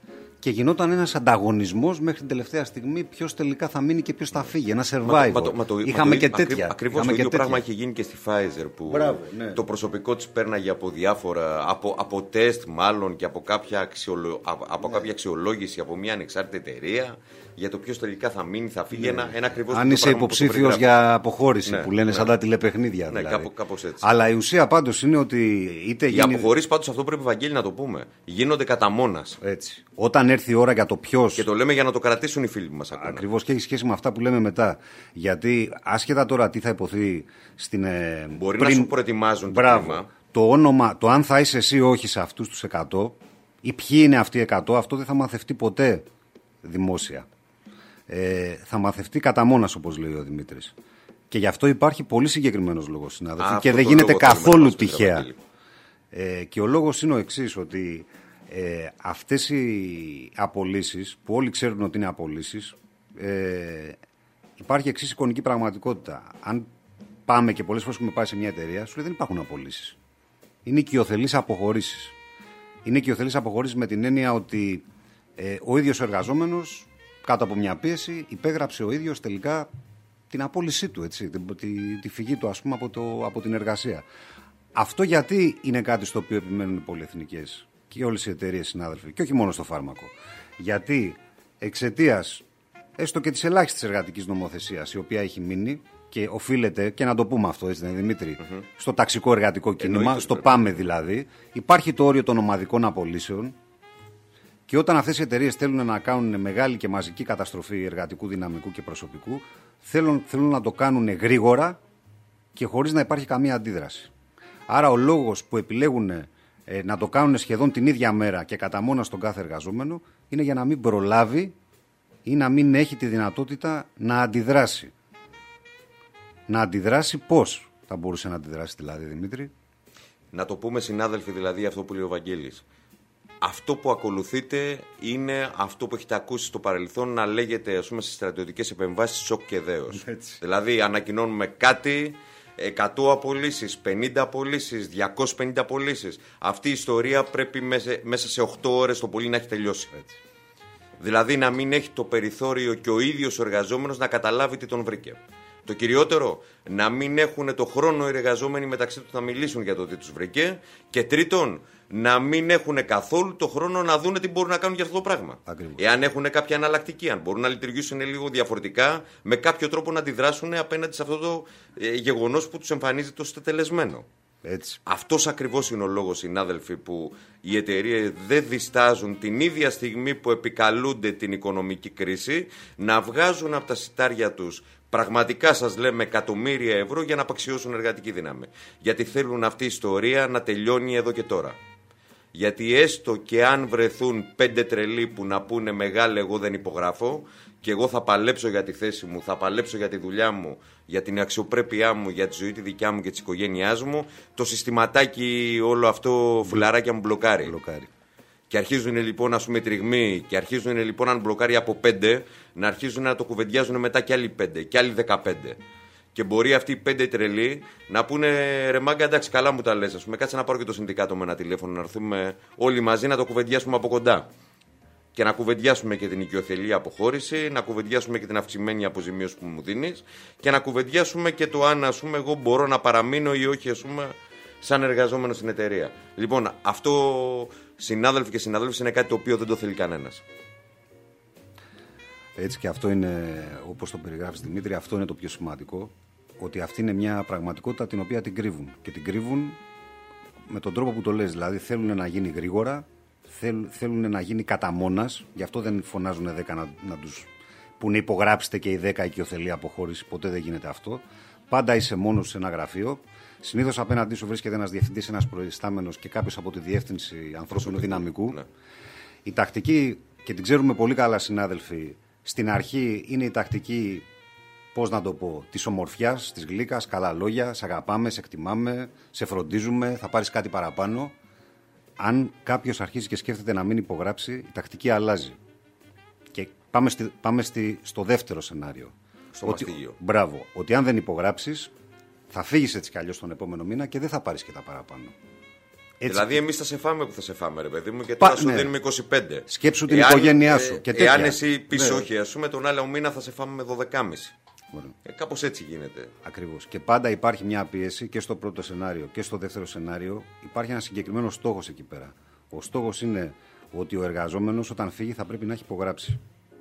και γινόταν ένας ανταγωνισμός μέχρι την τελευταία στιγμή ποιος τελικά θα μείνει και ποιος θα φύγει. Ένα survivor. Μα το, μα το, Είχαμε μα το, και τέτοια. Ακριβώς το ίδιο πράγμα είχε γίνει και στη Pfizer που Μπράβο, ναι. το προσωπικό της πέρναγε από διάφορα, από, από τεστ μάλλον και από κάποια, αξιολο, από, από ναι. κάποια αξιολόγηση από μια ανεξάρτητη εταιρεία για το ποιος τελικά θα μείνει, θα φύγει. Ναι. Ένα, ένα ακριβώς Αν είσαι υποψήφιος για αποχώρηση ναι, που λένε ναι. σαν τα τηλεπαιχνίδια. Ναι, δηλαδή. κάπου, κάπως έτσι. Αλλά η ουσία πάντως είναι ότι είτε γίνει. Οι αποχωρήσεις πάντως, αυτό πρέπει, Βαγγέλη, να το πούμε. Γίνονται κατά μόνας. Έτσι. Όταν έρθει η ώρα για το ποιος. Και το λέμε για να το κρατήσουν οι φίλοι μας ακόμα. Ακριβώς, και έχει σχέση με αυτά που λέμε μετά. Γιατί άσχετα τώρα τι θα υποθεί στην. Ε, Μπορεί πριν... να σου προετοιμάζουν το κλίμα. Το όνομα, το αν θα είσαι εσύ όχι σε αυτούς τους εκατό ή ποιοι είναι αυτοί οι εκατό, αυτό δεν θα μαθευτεί ποτέ δημόσια. Ε, θα μαθευτεί κατά μόνας, όπως λέει ο Δημήτρης. Και γι' αυτό υπάρχει πολύ συγκεκριμένος λόγος, συνάδελφοι. Α, και δεν γίνεται καθόλου τυχαία. Ε, και ο λόγος είναι ο εξής, ότι ε, αυτές οι απολύσεις, που όλοι ξέρουν ότι είναι απολύσεις, ε, υπάρχει εξής εικονική πραγματικότητα. Αν πάμε και πολλές φορές έχουμε πάει σε μια εταιρεία, σου λέει δεν υπάρχουν απολύσεις. Είναι οικειοθελείς αποχωρήσεις. Είναι οικειοθελείς αποχωρήσεις με την έννοια ότι ε, ο ίδιος ο εργαζόμενος, κάτω από μια πίεση, υπέγραψε ο ίδιος τελικά την απόλυσή του, έτσι, τη, τη, τη φυγή του, ας πούμε, από, το, από την εργασία. Αυτό γιατί είναι κάτι στο οποίο επιμένουν οι πολυεθνικές και όλες οι εταιρείες, συνάδελφοι, και όχι μόνο στο φάρμακο. Γιατί εξαιτίας έστω και της ελάχιστης εργατικής νομοθεσίας, η οποία έχει μείνει και οφείλεται, και να το πούμε αυτό, έτσι, Δημήτρη, mm-hmm. στο ταξικό εργατικό κίνημα, Εννοείται, στο πρέπει. ΠΑΜΕ δηλαδή, υπάρχει το όριο των ομαδικών απολύσεων. Και όταν αυτές οι εταιρείες θέλουν να κάνουν μεγάλη και μαζική καταστροφή εργατικού δυναμικού και προσωπικού, θέλουν, θέλουν να το κάνουν γρήγορα και χωρίς να υπάρχει καμία αντίδραση. Άρα ο λόγος που επιλέγουν ε, να το κάνουν σχεδόν την ίδια μέρα και κατά μόνα στον κάθε εργαζόμενο είναι για να μην προλάβει ή να μην έχει τη δυνατότητα να αντιδράσει. Να αντιδράσει πώς θα μπορούσε να αντιδράσει δηλαδή, Δημήτρη? Να το πούμε, συνάδελφοι, δηλαδή αυτό που λέει ο Βαγγέλης. Αυτό που ακολουθείτε είναι αυτό που έχετε ακούσει στο παρελθόν να λέγεται, ας πούμε, στις στρατιωτικές επεμβάσεις σοκ και δέος. Έτσι. Δηλαδή ανακοινώνουμε κάτι, εκατό απολύσεις, πενήντα απολύσεις, διακόσιες πενήντα απολύσεις. Αυτή η ιστορία πρέπει μέσα σε οκτώ ώρες το πολύ να έχει τελειώσει. Έτσι. Δηλαδή να μην έχει το περιθώριο και ο ίδιος ο εργαζόμενος να καταλάβει τι τον βρήκε. Το κυριότερο, να μην έχουν το χρόνο οι εργαζόμενοι μεταξύ τους να μιλήσουν για το τι τους βρήκε. Και τρίτον, να μην έχουν καθόλου το χρόνο να δουν τι μπορούν να κάνουν για αυτό το πράγμα. Ακριβώς. Εάν έχουν κάποια εναλλακτική, αν μπορούν να λειτουργήσουν λίγο διαφορετικά, με κάποιο τρόπο να αντιδράσουν απέναντι σε αυτό το ε, γεγονός που τους εμφανίζεται ως τετελεσμένο. Έτσι. Αυτός ακριβώς είναι ο λόγος, συνάδελφοι, που οι εταιρείες δεν διστάζουν την ίδια στιγμή που επικαλούνται την οικονομική κρίση να βγάζουν από τα σιτάρια τους, πραγματικά σας λέμε, εκατομμύρια ευρώ για να απαξιώσουν εργατική δύναμη. Γιατί θέλουν αυτή η ιστορία να τελειώνει εδώ και τώρα. Γιατί έστω και αν βρεθούν πέντε τρελοί που να πούνε μεγάλε εγώ δεν υπογράφω και εγώ θα παλέψω για τη θέση μου, θα παλέψω για τη δουλειά μου, για την αξιοπρέπειά μου, για τη ζωή τη δικιά μου και της οικογένειάς μου, το συστηματάκι όλο αυτό φουλαράκια μου μπλοκάρει. μπλοκάρει. Και αρχίζουν λοιπόν, ας πούμε, τριγμοί, και αρχίζουν λοιπόν, αν μπλοκάρει από πέντε, να αρχίζουν να το κουβεντιάζουν μετά και άλλοι πέντε και άλλοι δεκαπέντε. Και μπορεί αυτοί οι πέντε τρελοί να πούνε ρε μάγκα, εντάξει, καλά μου τα λες. Ας πούμε, κάτσε να πάρω και το συνδικάτο με ένα τηλέφωνο, να έρθουμε όλοι μαζί να το κουβεντιάσουμε από κοντά. Και να κουβεντιάσουμε και την οικειοθελή αποχώρηση, να κουβεντιάσουμε και την αυξημένη αποζημίωση που μου δίνεις και να κουβεντιάσουμε και το αν, ας πούμε, εγώ μπορώ να παραμείνω ή όχι, ας πούμε, σαν εργαζόμενο στην εταιρεία. Λοιπόν, αυτό, συνάδελφοι και συναδέλφοι, είναι κάτι το οποίο δεν το θέλει κανένας. Έτσι, και αυτό είναι, όπως το περιγράφεις, Δημήτρη, αυτό είναι το πιο σημαντικό. Ότι αυτή είναι μια πραγματικότητα την οποία την κρύβουν. Και την κρύβουν με τον τρόπο που το λες. Δηλαδή θέλουν να γίνει γρήγορα, θέλ, θέλουν να γίνει κατά μόνας. Γι' αυτό δεν φωνάζουν δέκα να, να τους πούνε υπογράψτε και οι δέκα οικειοθελή αποχώρηση. Ποτέ δεν γίνεται αυτό. Πάντα είσαι μόνος σε ένα γραφείο. Συνήθως απέναντί σου βρίσκεται ένας διευθυντής, ένας προϊστάμενος και κάποιος από τη διεύθυνση ανθρώπινου δυναμικού. Ναι. Η τακτική, και την ξέρουμε πολύ καλά, συνάδελφοι, στην αρχή είναι η τακτική, πώς να το πω, της ομορφιάς, της γλύκας, καλά λόγια, σε αγαπάμε, σε εκτιμάμε, σε φροντίζουμε, θα πάρεις κάτι παραπάνω. Αν κάποιος αρχίζει και σκέφτεται να μην υπογράψει, η τακτική αλλάζει. Και πάμε, στη, πάμε στη, στο δεύτερο σενάριο. Στο ότι, μαστίγιο. Μπράβο, ότι αν δεν υπογράψεις, θα φύγεις έτσι κι αλλιώς τον επόμενο μήνα και δεν θα πάρεις και τα παραπάνω. Έτσι. Δηλαδή, εμείς θα σε φάμε που θα σε φάμε, ρε παιδί μου, και τώρα Πα, σου ναι. δίνουμε είκοσι πέντε. Σκέψου την εάν, οικογένειά σου. Ε, και εάν εσύ πεις ναι. όχι, ας πούμε, τον άλλο μήνα θα σε φάμε με δώδεκα και μισό. Ε, κάπως έτσι γίνεται. Ακριβώς. Και πάντα υπάρχει μια πίεση και στο πρώτο σενάριο και στο δεύτερο σενάριο. Υπάρχει ένα συγκεκριμένο στόχος εκεί πέρα. Ο στόχος είναι ότι ο εργαζόμενος όταν φύγει θα πρέπει να έχει υπογράψει.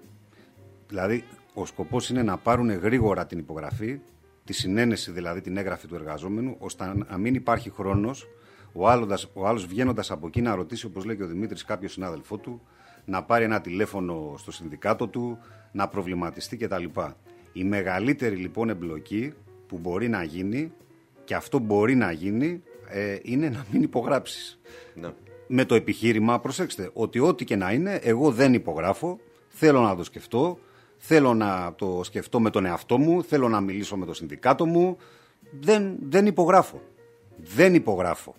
Δηλαδή, ο σκοπός είναι να πάρουν γρήγορα την υπογραφή, τη συνένεση δηλαδή την έγγραφη του εργαζόμενου, ώστε να μην υπάρχει χρόνος ο άλλος, ο άλλος βγαίνοντας από εκεί να ρωτήσει, όπως λέει και ο Δημήτρης, κάποιο συνάδελφό του, να πάρει ένα τηλέφωνο στο συνδικάτο του, να προβληματιστεί κτλ. Η μεγαλύτερη λοιπόν εμπλοκή που μπορεί να γίνει, και αυτό μπορεί να γίνει, ε, είναι να μην υπογράψεις. Ναι. Με το επιχείρημα, προσέξτε, ότι ό,τι και να είναι, εγώ δεν υπογράφω, θέλω να το σκεφτώ, θέλω να το σκεφτώ με τον εαυτό μου, θέλω να μιλήσω με το συνδικάτο μου, δεν, δεν υπογράφω. Δεν υπογράφω.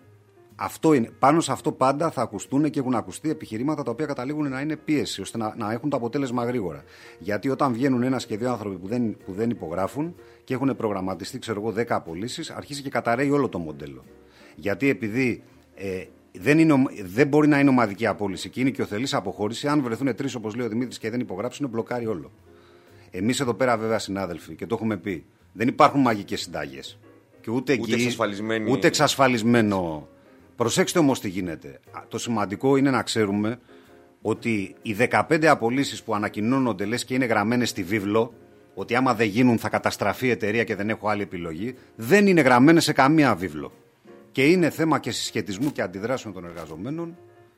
Αυτό είναι. Πάνω σε αυτό πάντα θα ακουστούν και έχουν ακουστεί επιχειρήματα τα οποία καταλήγουν να είναι πίεση, ώστε να, να έχουν το αποτέλεσμα γρήγορα. Γιατί όταν βγαίνουν ένα και δύο άνθρωποι που δεν, που δεν υπογράφουν και έχουν προγραμματιστεί, ξέρω εγώ, δέκα απολύσεις, αρχίζει και καταραίει όλο το μοντέλο. Γιατί επειδή ε, δεν, είναι, δεν μπορεί να είναι ομαδική απόλυση και είναι και οθελής αποχώρηση, αν βρεθούν τρεις, όπως λέει ο Δημήτρης, και δεν υπογράψουν, μπλοκάρει όλο. Εμείς εδώ πέρα, βέβαια, συνάδελφοι, και το έχουμε πει, δεν υπάρχουν μαγικές συντάγες. Και ούτε, ούτε, εκεί, εξασφαλισμένη... ούτε εξασφαλισμένο. Προσέξτε όμως τι γίνεται. Το σημαντικό είναι να ξέρουμε ότι οι δεκαπέντε απολύσεις που ανακοινώνονται, λες και είναι γραμμένες στη βίβλο, ότι άμα δεν γίνουν θα καταστραφεί η εταιρεία και δεν έχω άλλη επιλογή, δεν είναι γραμμένες σε καμία βίβλο. Και είναι θέμα και συσχετισμού και αντιδράσεων των εργαζομένων,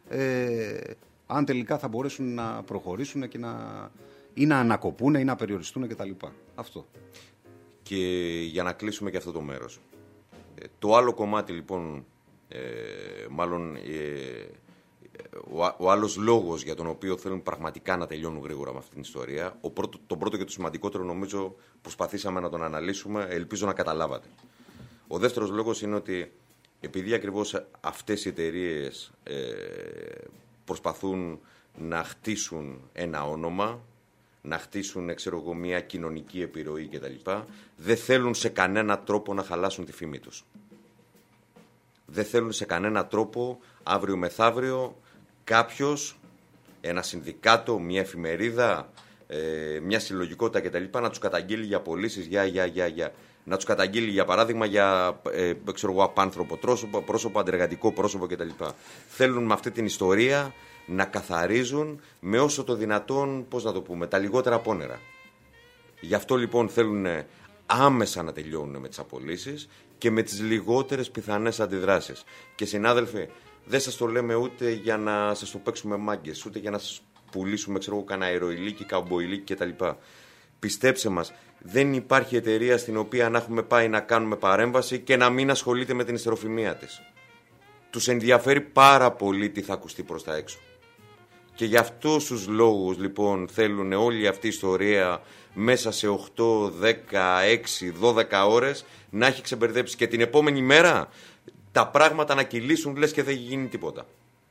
ε, αν τελικά θα μπορέσουν να προχωρήσουν και να, ή να ανακοπούν ή να περιοριστούν κτλ. Αυτό. Και για να κλείσουμε και αυτό το μέρος. Το άλλο κομμάτι λοιπόν, ε, μάλλον ε, ο, ο άλλος λόγος για τον οποίο θέλουν πραγματικά να τελειώνουν γρήγορα με αυτήν την ιστορία, ο πρώτο, το πρώτο και το σημαντικότερο νομίζω προσπαθήσαμε να τον αναλύσουμε, ελπίζω να καταλάβατε. Ο δεύτερος λόγος είναι ότι επειδή ακριβώς αυτές οι εταιρείες ε, προσπαθούν να χτίσουν ένα όνομα, να χτίσουν, ξέρω εγώ, μια κοινωνική επιρροή κτλ., δεν θέλουν σε κανένα τρόπο να χαλάσουν τη φήμη τους. Δεν θέλουν σε κανένα τρόπο αύριο μεθαύριο κάποιος, ένα συνδικάτο, μια εφημερίδα, ε, μια συλλογικότητα κτλ. Να τους καταγγείλει για πωλήσεις, για, για, για, για. Να τους καταγγείλει για παράδειγμα για ε, ξέρω εγώ, απάνθρωπο πρόσωπο, πρόσωπο, αντεργατικό πρόσωπο κτλ. Θέλουν με αυτή την ιστορία να καθαρίζουν με όσο το δυνατόν, πώς να το πούμε, τα λιγότερα απόνερα. Γι' αυτό λοιπόν θέλουν άμεσα να τελειώνουν με τις απολύσεις και με τις λιγότερες πιθανές αντιδράσεις. Και συνάδελφοι, δεν σας το λέμε ούτε για να σας το παίξουμε μάγκες, ούτε για να σας πουλήσουμε, ξέρω εγώ, κανένα αεροηλίκι, καμποηλίκι κτλ. Πιστέψτε μας, δεν υπάρχει εταιρεία στην οποία να έχουμε πάει να κάνουμε παρέμβαση και να μην ασχολείται με την ιστεροφημία της. Τους ενδιαφέρει πάρα πολύ τι θα ακουστεί προς τα έξω. Και γι' αυτούς τους λόγους λοιπόν θέλουν όλη αυτή η ιστορία μέσα σε οκτώ, δέκα, έξι, δώδεκα ώρες να έχει ξεμπερδέψει και την επόμενη μέρα τα πράγματα να κυλήσουν λες και δεν γίνει τίποτα.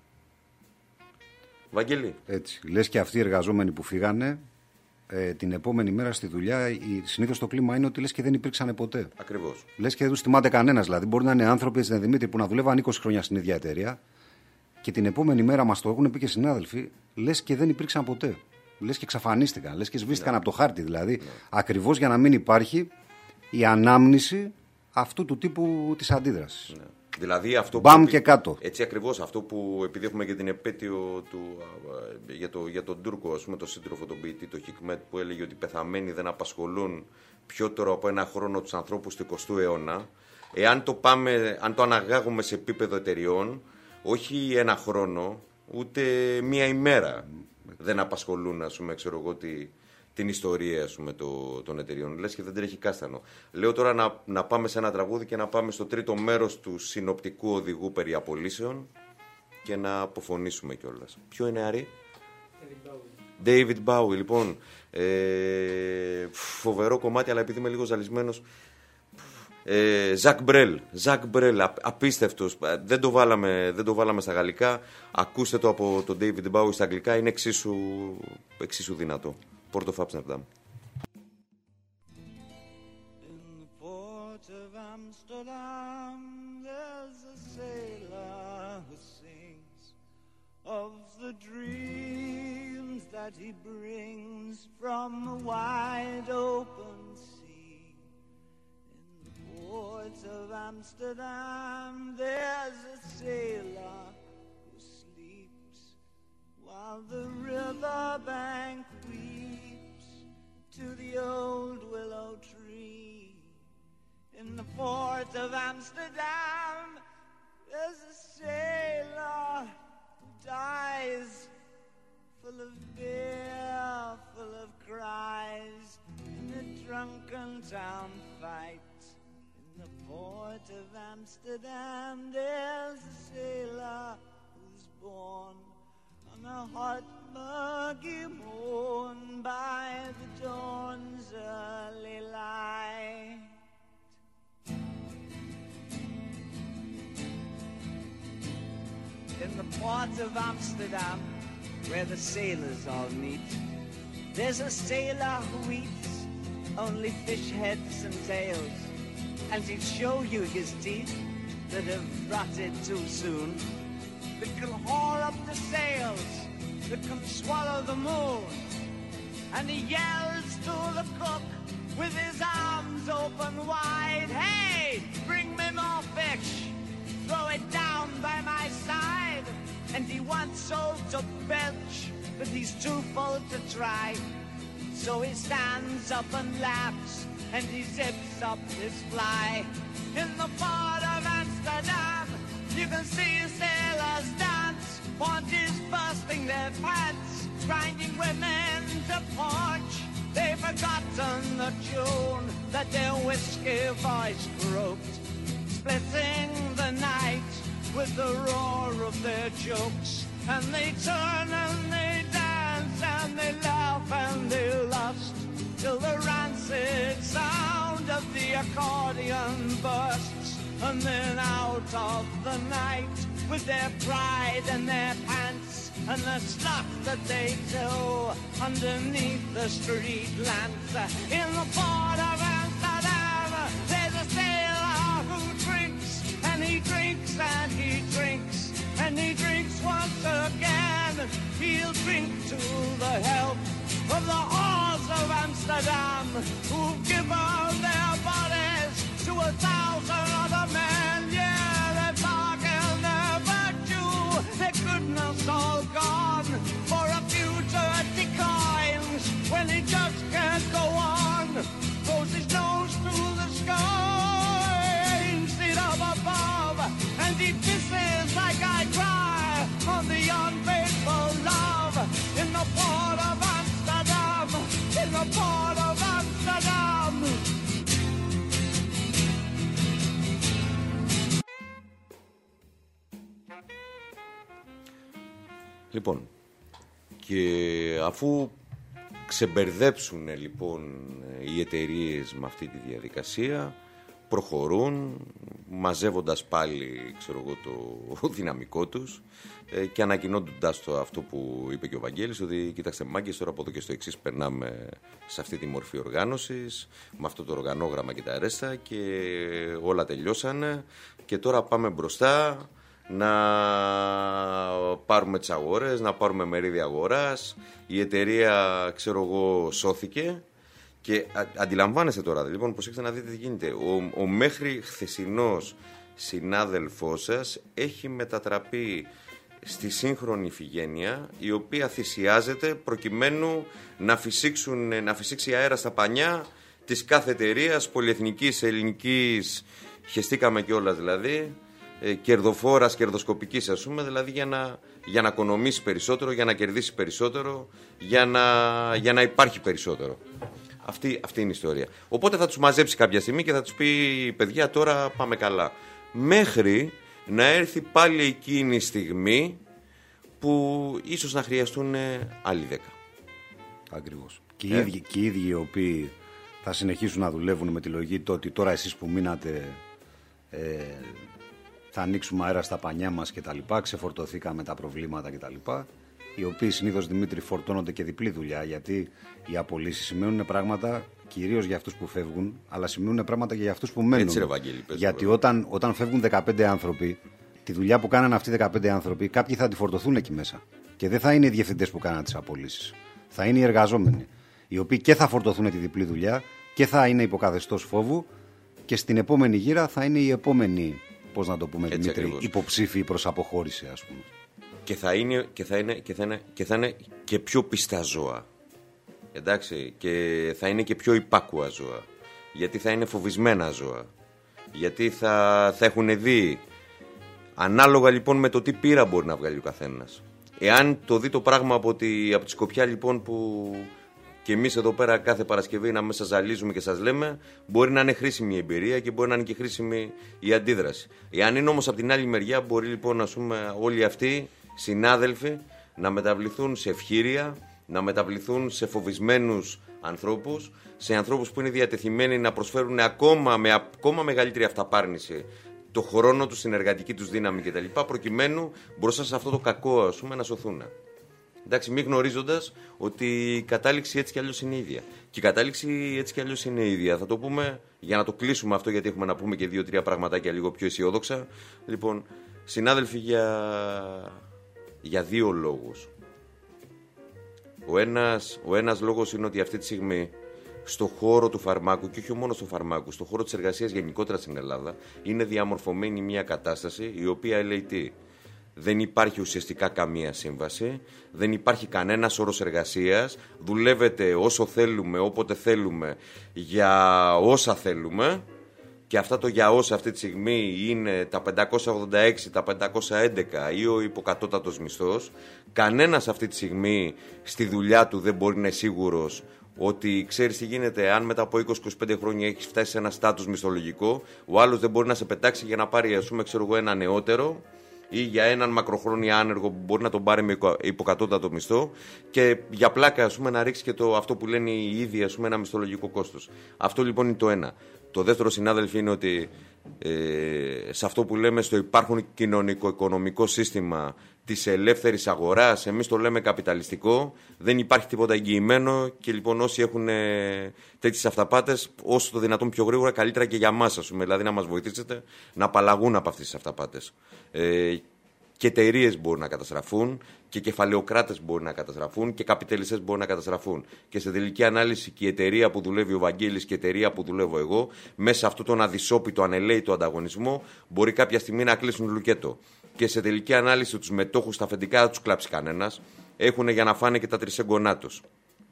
Βαγγέλη. Έτσι. Λες και αυτοί οι εργαζόμενοι που φύγανε ε, την επόμενη μέρα στη δουλειά, συνήθως το κλίμα είναι ότι λες και δεν υπήρξαν ποτέ. Ακριβώς. Λες και δεν τους θυμάται κανένας. Δηλαδή, μπορεί να είναι άνθρωποι, έτσι, Δημήτρη, που να δουλεύαν είκοσι χρόνια στην ίδια εταιρεία και την επόμενη μέρα μας το έχουν πει και συνάδελφοι, λες και δεν υπήρξαν ποτέ. Λες και εξαφανίστηκαν, λες και σβήστηκαν, ναι, από το χάρτη. Δηλαδή, ναι, ακριβώς για να μην υπάρχει η ανάμνηση αυτού του τύπου της αντίδρασης. Ναι. Δηλαδή αυτό Μπαμ που, και κάτω. Έτσι ακριβώς, αυτό που επειδή έχουμε και την επέτειο του, για, το, για τον Τούρκο, ας πούμε, τον σύντροφο, τον ποιητή, τον Χικμέτ, που έλεγε ότι οι πεθαμένοι δεν απασχολούν πιότερο από ένα χρόνο τους ανθρώπους του εικοστού αιώνα. Εάν το, πάμε, αν το αναγάγουμε σε επίπεδο εταιριών, όχι ένα χρόνο, ούτε μία ημέρα δεν απασχολούν, ας πούμε, ξέρω εγώ, τη, την ιστορία, ας πούμε, το, των εταιριών. Λες και δεν τρέχει κάστανο. Λέω τώρα να, να πάμε σε ένα τραγούδι και να πάμε στο τρίτο μέρος του συνοπτικού οδηγού περί απολύσεων και να αποφωνήσουμε κιόλας. Ποιο είναι, Άρη? David Bowie, λοιπόν. Ε, φοβερό κομμάτι, αλλά επειδή είμαι λίγο ζαλισμένος. Ζακ Μπρέλ, Ζακ Μπρέλ, απίστευτος. Δεν το, βάλαμε, δεν το βάλαμε στα γαλλικά. Ακούστε το από τον David Bowie στα αγγλικά. Είναι εξίσου, εξίσου δυνατό. Port of Amsterdam. In the port of Amsterdam, there's a sailor of the dreams that he brings from the wide open sea. In the port of Amsterdam, there's a sailor who sleeps while the riverbank weeps to the old willow tree. In the port of Amsterdam, there's a sailor who dies, full of beer, full of cries, in a drunken town fight. In the port of Amsterdam, there's a sailor who's born on a hot, muggy morn by the dawn's early light. In the port of Amsterdam, where the sailors all meet, there's a sailor who eats only fish heads and tails, and he'll show you his teeth that have rotted too soon, that can haul up the sails, that can swallow the moon. And he yells to the cook with his arms open wide, "Hey, bring me more fish, throw it down by my side." And he wants so to belch, but he's too full to try. So he stands up and laughs, and he zips up his fly. In the port of Amsterdam, you can see sailors dance, paunches bursting their pants, grinding women to punch. They've forgotten the tune that their whiskey voice croaked, splitting the night with the roar of their jokes. And they turn and they dance and they laugh and they lust, till the rancid sound of the accordion bursts. And then out of the night, with their pride and their pants, and the stuff that they do underneath the street lamps. In the port of Amsterdam, there's a sailor who drinks, and he drinks and he drinks, and he drinks once again. He'll drink to the health of the whores of Amsterdam, who've given their bodies to a thousand other men. Yeah, they bargain their virtue, their goodness all gone, for a few dirty coins, when he just can't go on. Goes his nose to the sky, instead of above, and he pisses like I cry on the unfaithful love. In the port of Amsterdam, in the port of Amsterdam. Λοιπόν, και αφού ξεμπερδέψουν λοιπόν οι εταιρείες με αυτή τη διαδικασία, προχωρούν μαζεύοντας πάλι, ξέρω εγώ, το δυναμικό τους και ανακοινώντας το αυτό που είπε και ο Βαγγέλης, ότι κοίταξτε μάγκες, τώρα από εδώ και στο εξής περνάμε σε αυτή τη μορφή οργάνωσης, με αυτό το οργανόγραμμα και τα αρέστα, και όλα τελειώσανε και τώρα πάμε μπροστά να πάρουμε τις αγορές, να πάρουμε μερίδια αγοράς. Η εταιρεία, ξέρω εγώ, σώθηκε. Και α, αντιλαμβάνεστε τώρα, λοιπόν, προσέξτε να δείτε τι γίνεται. Ο, ο μέχρι χθεσινός συνάδελφός σας έχει μετατραπεί στη σύγχρονη Ιφηγένεια, η οποία θυσιάζεται προκειμένου να, φυσήξουν, να φυσήξει αέρα στα πανιά της κάθε εταιρείας, πολυεθνικής, ελληνικής, χεστήκαμε κιόλας δηλαδή, ε, κερδοφόρας, κερδοσκοπικής, ας πούμε, δηλαδή για να, για να οικονομήσει περισσότερο, για να κερδίσει περισσότερο, για να, για να υπάρχει περισσότερο. Αυτή, αυτή είναι η ιστορία. Οπότε θα τους μαζέψει κάποια στιγμή και θα τους πει, παιδιά, τώρα πάμε καλά. Μέχρι να έρθει πάλι εκείνη η στιγμή που ίσως να χρειαστούν άλλοι δέκα. Ακριβώς. Και, ε? οι ίδιοι, και οι ίδιοι οι οποίοι θα συνεχίσουν να δουλεύουν με τη λογική το ότι τώρα εσείς που μείνατε ε, θα ανοίξουμε αέρα στα πανιά μας κτλ. Ξεφορτωθήκαμε τα προβλήματα κτλ. Οι οποίοι συνήθως, Δημήτρη, φορτώνονται και διπλή δουλειά, γιατί οι απολύσεις σημαίνουν πράγματα κυρίως για αυτούς που φεύγουν, αλλά σημαίνουν πράγματα και για αυτούς που μένουν. Έτσι, ρε Βαγγέλη, πες, γιατί όταν, όταν φεύγουν δεκαπέντε άνθρωποι, τη δουλειά που κάνανε αυτοί οι δεκαπέντε άνθρωποι, κάποιοι θα τη φορτωθούν εκεί μέσα. Και δεν θα είναι οι διευθυντές που κάναν τις απολύσεις. Θα είναι οι εργαζόμενοι. Οι οποίοι και θα φορτωθούν τη διπλή δουλειά και θα είναι υποκαθεστώς φόβου. Και στην επόμενη γύρα θα είναι οι επόμενοι, πώς να το πούμε, έτσι Δημήτρη, ακριβώς, υποψήφοι προς αποχώρηση, ας πούμε. Και θα είναι και, θα είναι, και, θα είναι, και θα είναι και πιο πιστά ζώα. Εντάξει, και θα είναι και πιο υπάκουα ζώα. Γιατί θα είναι φοβισμένα ζώα. Γιατί θα, θα έχουν δει. Ανάλογα λοιπόν με το τι πείρα μπορεί να βγάλει ο καθένας. Εάν το δει το πράγμα από τη, από τη σκοπιά λοιπόν που και εμείς εδώ πέρα κάθε Παρασκευή να μέσα ζαλίζουμε και σας λέμε, μπορεί να είναι χρήσιμη η εμπειρία και μπορεί να είναι και χρήσιμη η αντίδραση. Εάν είναι όμως από την άλλη μεριά, μπορεί λοιπόν να πούμε, όλοι αυτοί συνάδελφοι να μεταβληθούν σε ευχήρια, να μεταβληθούν σε φοβισμένους ανθρώπους, σε ανθρώπους που είναι διατεθειμένοι να προσφέρουν ακόμα με ακόμα μεγαλύτερη αυταπάρνηση το χρόνο τους, την εργατική τους δύναμη κτλ. Προκειμένου μπροστά σε αυτό το κακό, ας πούμε, να σωθούν. Εντάξει, μη γνωρίζοντας ότι η κατάληξη έτσι κι αλλιώς είναι ίδια. Και η κατάληξη έτσι κι αλλιώς είναι ίδια. Θα το πούμε για να το κλείσουμε αυτό, γιατί έχουμε να πούμε και δύο-τρία πραγματάκια λίγο πιο αισιόδοξα. Λοιπόν, συνάδελφοι, για, για δύο λόγους. Ο ένας, ο ένας λόγος είναι ότι αυτή τη στιγμή στο χώρο του φαρμάκου, και όχι μόνο στο φαρμάκου, στο χώρο της εργασίας γενικότερα στην Ελλάδα, είναι διαμορφωμένη μια κατάσταση η οποία λέει τι. Δεν υπάρχει ουσιαστικά καμία σύμβαση, δεν υπάρχει κανένας όρος εργασίας, δουλεύετε όσο θέλουμε, όποτε θέλουμε, για όσα θέλουμε, και αυτά το για όσα αυτή τη στιγμή είναι τα πεντακόσια ογδόντα έξι, τα πεντακόσια έντεκα ή ο υποκατώτατος μισθός. Κανένας αυτή τη στιγμή στη δουλειά του δεν μπορεί να είναι σίγουρος ότι ξέρεις τι γίνεται. Αν μετά από είκοσι με είκοσι πέντε χρόνια έχεις φτάσει σε ένα στάτους μισθολογικό, ο άλλος δεν μπορεί να σε πετάξει για να πάρει, ας πούμε, ξέρω εγώ, ένα νεότερο, ή για έναν μακροχρόνιο άνεργο που μπορεί να τον πάρει με υποκατώτατο μισθό, και για πλάκα, ας πούμε, να ρίξει και το, αυτό που λένε οι ίδιοι, ας πούμε, ένα μισθολογικό κόστος. Αυτό λοιπόν είναι το ένα. Το δεύτερο, συνάδελφοι, είναι ότι ε, σε αυτό που λέμε στο υπάρχον κοινωνικο-οικονομικό σύστημα της ελεύθερης αγοράς, εμείς το λέμε καπιταλιστικό, δεν υπάρχει τίποτα εγγυημένο, και λοιπόν όσοι έχουν ε, τέτοιες αυταπάτες, όσο το δυνατόν πιο γρήγορα, καλύτερα και για μας, ας πούμε, δηλαδή να μας βοηθήσετε να απαλλαγούν από αυτές τις αυταπάτες. Ε, και εταιρείες μπορούν να καταστραφούν, και κεφαλαιοκράτες μπορούν να καταστραφούν, και καπιταλιστές μπορούν να καταστραφούν. Και σε τελική ανάλυση και η εταιρεία που δουλεύει ο Βαγγέλης και η εταιρεία που δουλεύω εγώ, μέσα σε αυτόν τον αδυσόπιτο, ανελαίητο ανταγωνισμό, μπορεί κάποια στιγμή να κλείσουν λουκέτο. Και σε τελική ανάλυση τους μετόχους στα αφεντικά δεν τους κλάψει κανένας, έχουν για να φάνε και τα τρισέγγονά τους.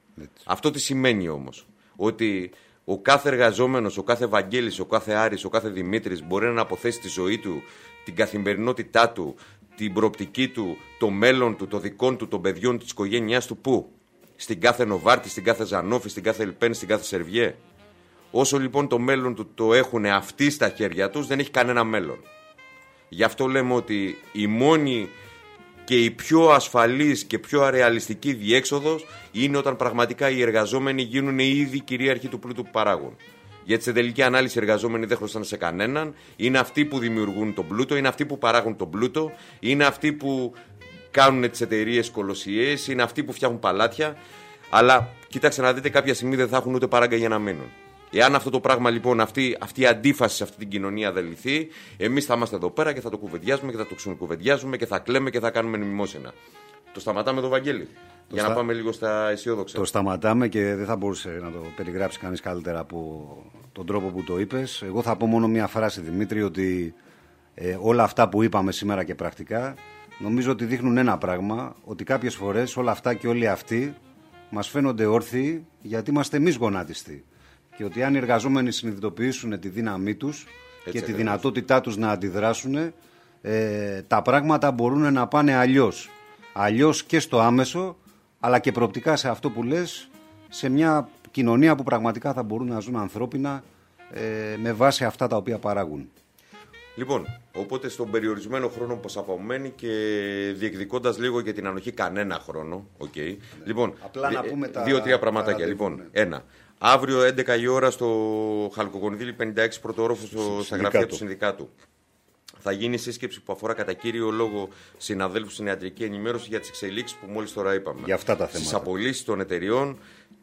Αυτό τι σημαίνει όμως? Ότι ο κάθε εργαζόμενος, ο κάθε Βαγγέλης, ο κάθε Άρης, ο κάθε Δημήτρης μπορεί να αποθέσει τη ζωή του, την καθημερινότητά του, την προοπτική του, το μέλλον του, το δικό του, των παιδιών του, της οικογένειάς του, πού? Στην κάθε Νοβάρτη, στην κάθε Ζανόφη, στην κάθε Ελπέν, στην κάθε Σερβιέ. Όσο λοιπόν το μέλλον του το έχουν αυτοί στα χέρια τους, δεν έχει κανένα μέλλον. Γι' αυτό λέμε ότι η μόνη και η πιο ασφαλής και πιο αρεαλιστική διέξοδος είναι όταν πραγματικά οι εργαζόμενοι γίνουν οι ίδιοι κυρίαρχοι του πλούτου που παράγουν. Γιατί σε τελική ανάλυση οι εργαζόμενοι δεν χρωστάνε σε κανέναν, είναι αυτοί που δημιουργούν τον πλούτο, είναι αυτοί που παράγουν τον πλούτο, είναι αυτοί που κάνουν τις εταιρείες κολοσιαίες, είναι αυτοί που φτιάχνουν παλάτια. Αλλά κοίταξε να δείτε, κάποια στιγμή δεν θα έχουν ούτε παράγκα για να μείνουν. Εάν αυτό το πράγμα λοιπόν, αυτή, αυτή η αντίφαση σε αυτή την κοινωνία δεν λυθεί, εμείς θα είμαστε εδώ πέρα και θα το κουβεντιάζουμε και θα το ξανακουβεντιάζουμε και θα κλαίμε και θα κάνουμε μνημόσυνα. Το σταματάμε εδώ, Βαγγέλη, το για στα... να πάμε λίγο στα αισιόδοξα. Το σταματάμε και δεν θα μπορούσε να το περιγράψει κανείς καλύτερα από τον τρόπο που το είπες. Εγώ θα πω μόνο μία φράση, Δημήτρη, ότι ε, όλα αυτά που είπαμε σήμερα και πρακτικά νομίζω ότι δείχνουν ένα πράγμα, ότι κάποιες φορές όλα αυτά και όλοι αυτοί μας φαίνονται όρθιοι γιατί είμαστε εμείς γονάτιστοι. Και ότι αν οι εργαζόμενοι συνειδητοποιήσουν τη δύναμή τους και τη δυνατότητά τους να αντιδράσουν, ε, τα πράγματα μπορούν να πάνε αλλιώς. Αλλιώς και στο άμεσο, αλλά και προοπτικά σε αυτό που λες, σε μια κοινωνία που πραγματικά θα μπορούν να ζουν ανθρώπινα ε, με βάση αυτά τα οποία παράγουν. Λοιπόν, οπότε στον περιορισμένο χρόνο που σας απομένει και διεκδικώντας λίγο για την ανοχή κανένα χρόνο, okay. Λοιπόν, απλά να πούμε τα δύο-τρία πραγματάκια. Λοιπόν, ναι. Ένα. Αύριο έντεκα η ώρα στο Χαλκοκονδύλι πενήντα έξι πρωτόροφο στο, στα γραφεία του Συνδικάτου. Θα γίνει σύσκεψη που αφορά κατά κύριο λόγο συναδέλφους στην ιατρική ενημέρωση για τις εξελίξεις που μόλις τώρα είπαμε. Για αυτά τα θέματα. Στις απολύσεις των εταιριών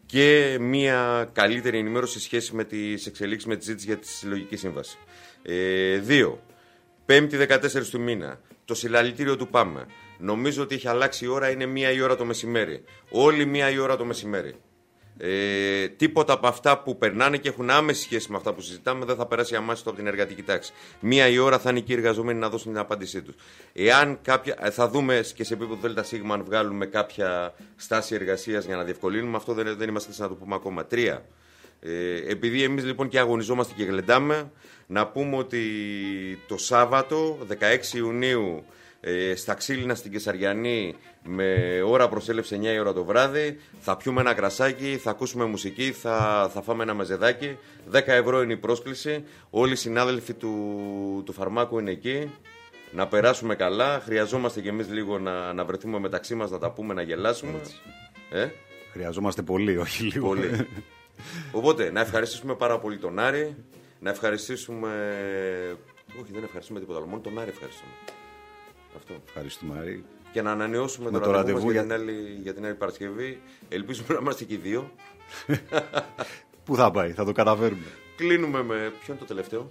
και μια καλύτερη ενημέρωση σε σχέση με τις εξελίξεις με τη ζήτηση για τη συλλογική σύμβαση. Ε, δύο. Πέμπτη δεκατέσσερις του μήνα. Το συλλαλητήριο του Πάμε. Νομίζω ότι έχει αλλάξει η ώρα, είναι μία η ώρα το μεσημέρι. Όλη μία η ώρα το μεσημέρι. Ε, τίποτα από αυτά που περνάνε και έχουν άμεση σχέση με αυτά που συζητάμε δεν θα περάσει αμάσιτο από την εργατική τάξη. Μία η ώρα θα είναι και οι εργαζόμενοι να δώσουν την απάντησή τους. Εάν κάποια, θα δούμε και σε επίπεδο ΔΣ αν βγάλουμε κάποια στάση εργασίας για να διευκολύνουμε, αυτό δεν, δεν είμαστε να το πούμε ακόμα. Τρία. Ε, επειδή εμείς λοιπόν και αγωνιζόμαστε και γλεντάμε, να πούμε ότι το Σάββατο δεκαέξι Ιουνίου ε, στα Ξύλινα στην Κεσαριανή με ώρα προσέλευση εννιά η ώρα το βράδυ θα πιούμε ένα κρασάκι, θα ακούσουμε μουσική, θα, θα φάμε ένα μεζεδάκι. δέκα ευρώ είναι η πρόσκληση. Όλοι οι συνάδελφοι του, του φαρμάκου είναι εκεί. Να περάσουμε καλά. Χρειαζόμαστε κι εμείς λίγο να, να βρεθούμε μεταξύ μας, να τα πούμε, να γελάσουμε. Ε? Χρειαζόμαστε πολύ, όχι λίγο. Πολύ. Οπότε, να ευχαριστήσουμε πάρα πολύ τον Άρη. Να ευχαριστήσουμε... Όχι, δεν ευχαριστούμε τίποτα άλλο. Μόνο τον Άρη ευχαριστούμε. Αυτό. Ευχαριστούμε, Άρη. Και να ανανεώσουμε με το, το ραντεβού ραντεβού για, για... την άλλη, για την άλλη Παρασκευή. Ελπίζουμε να είμαστε και οι δύο. Πού θα πάει, θα το καταφέρουμε. Κλείνουμε με... Ποιο είναι το τελευταίο?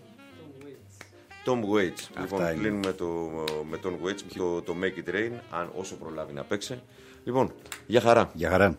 Tom Waits. Λοιπόν, είναι. κλείνουμε το, με Tom Waits, το, το Make It Rain, αν όσο προλάβει να παίξει. Λοιπόν, για χαρά. Για χαρά.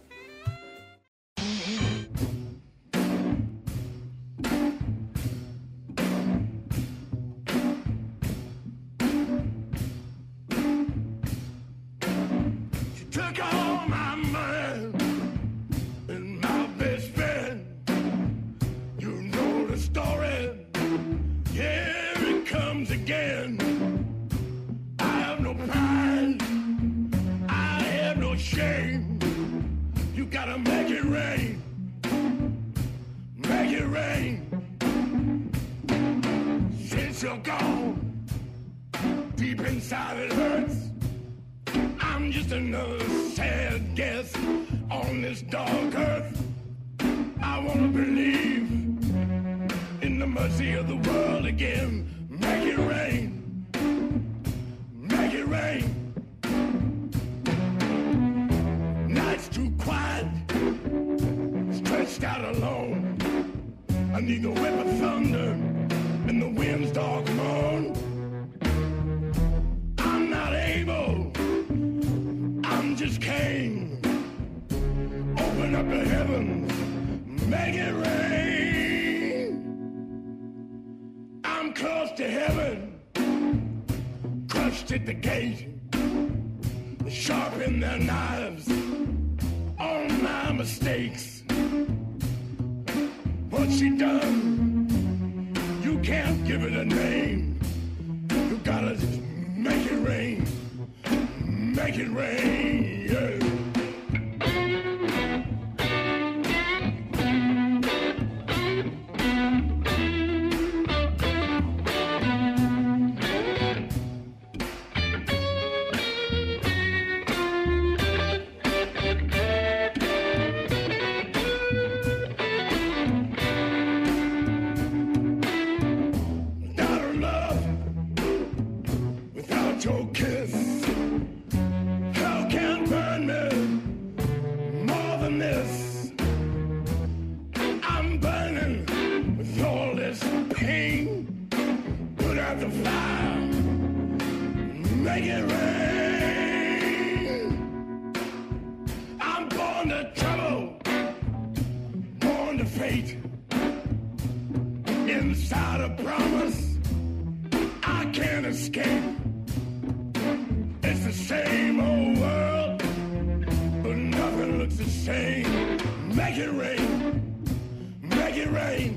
Make it rain, make it rain.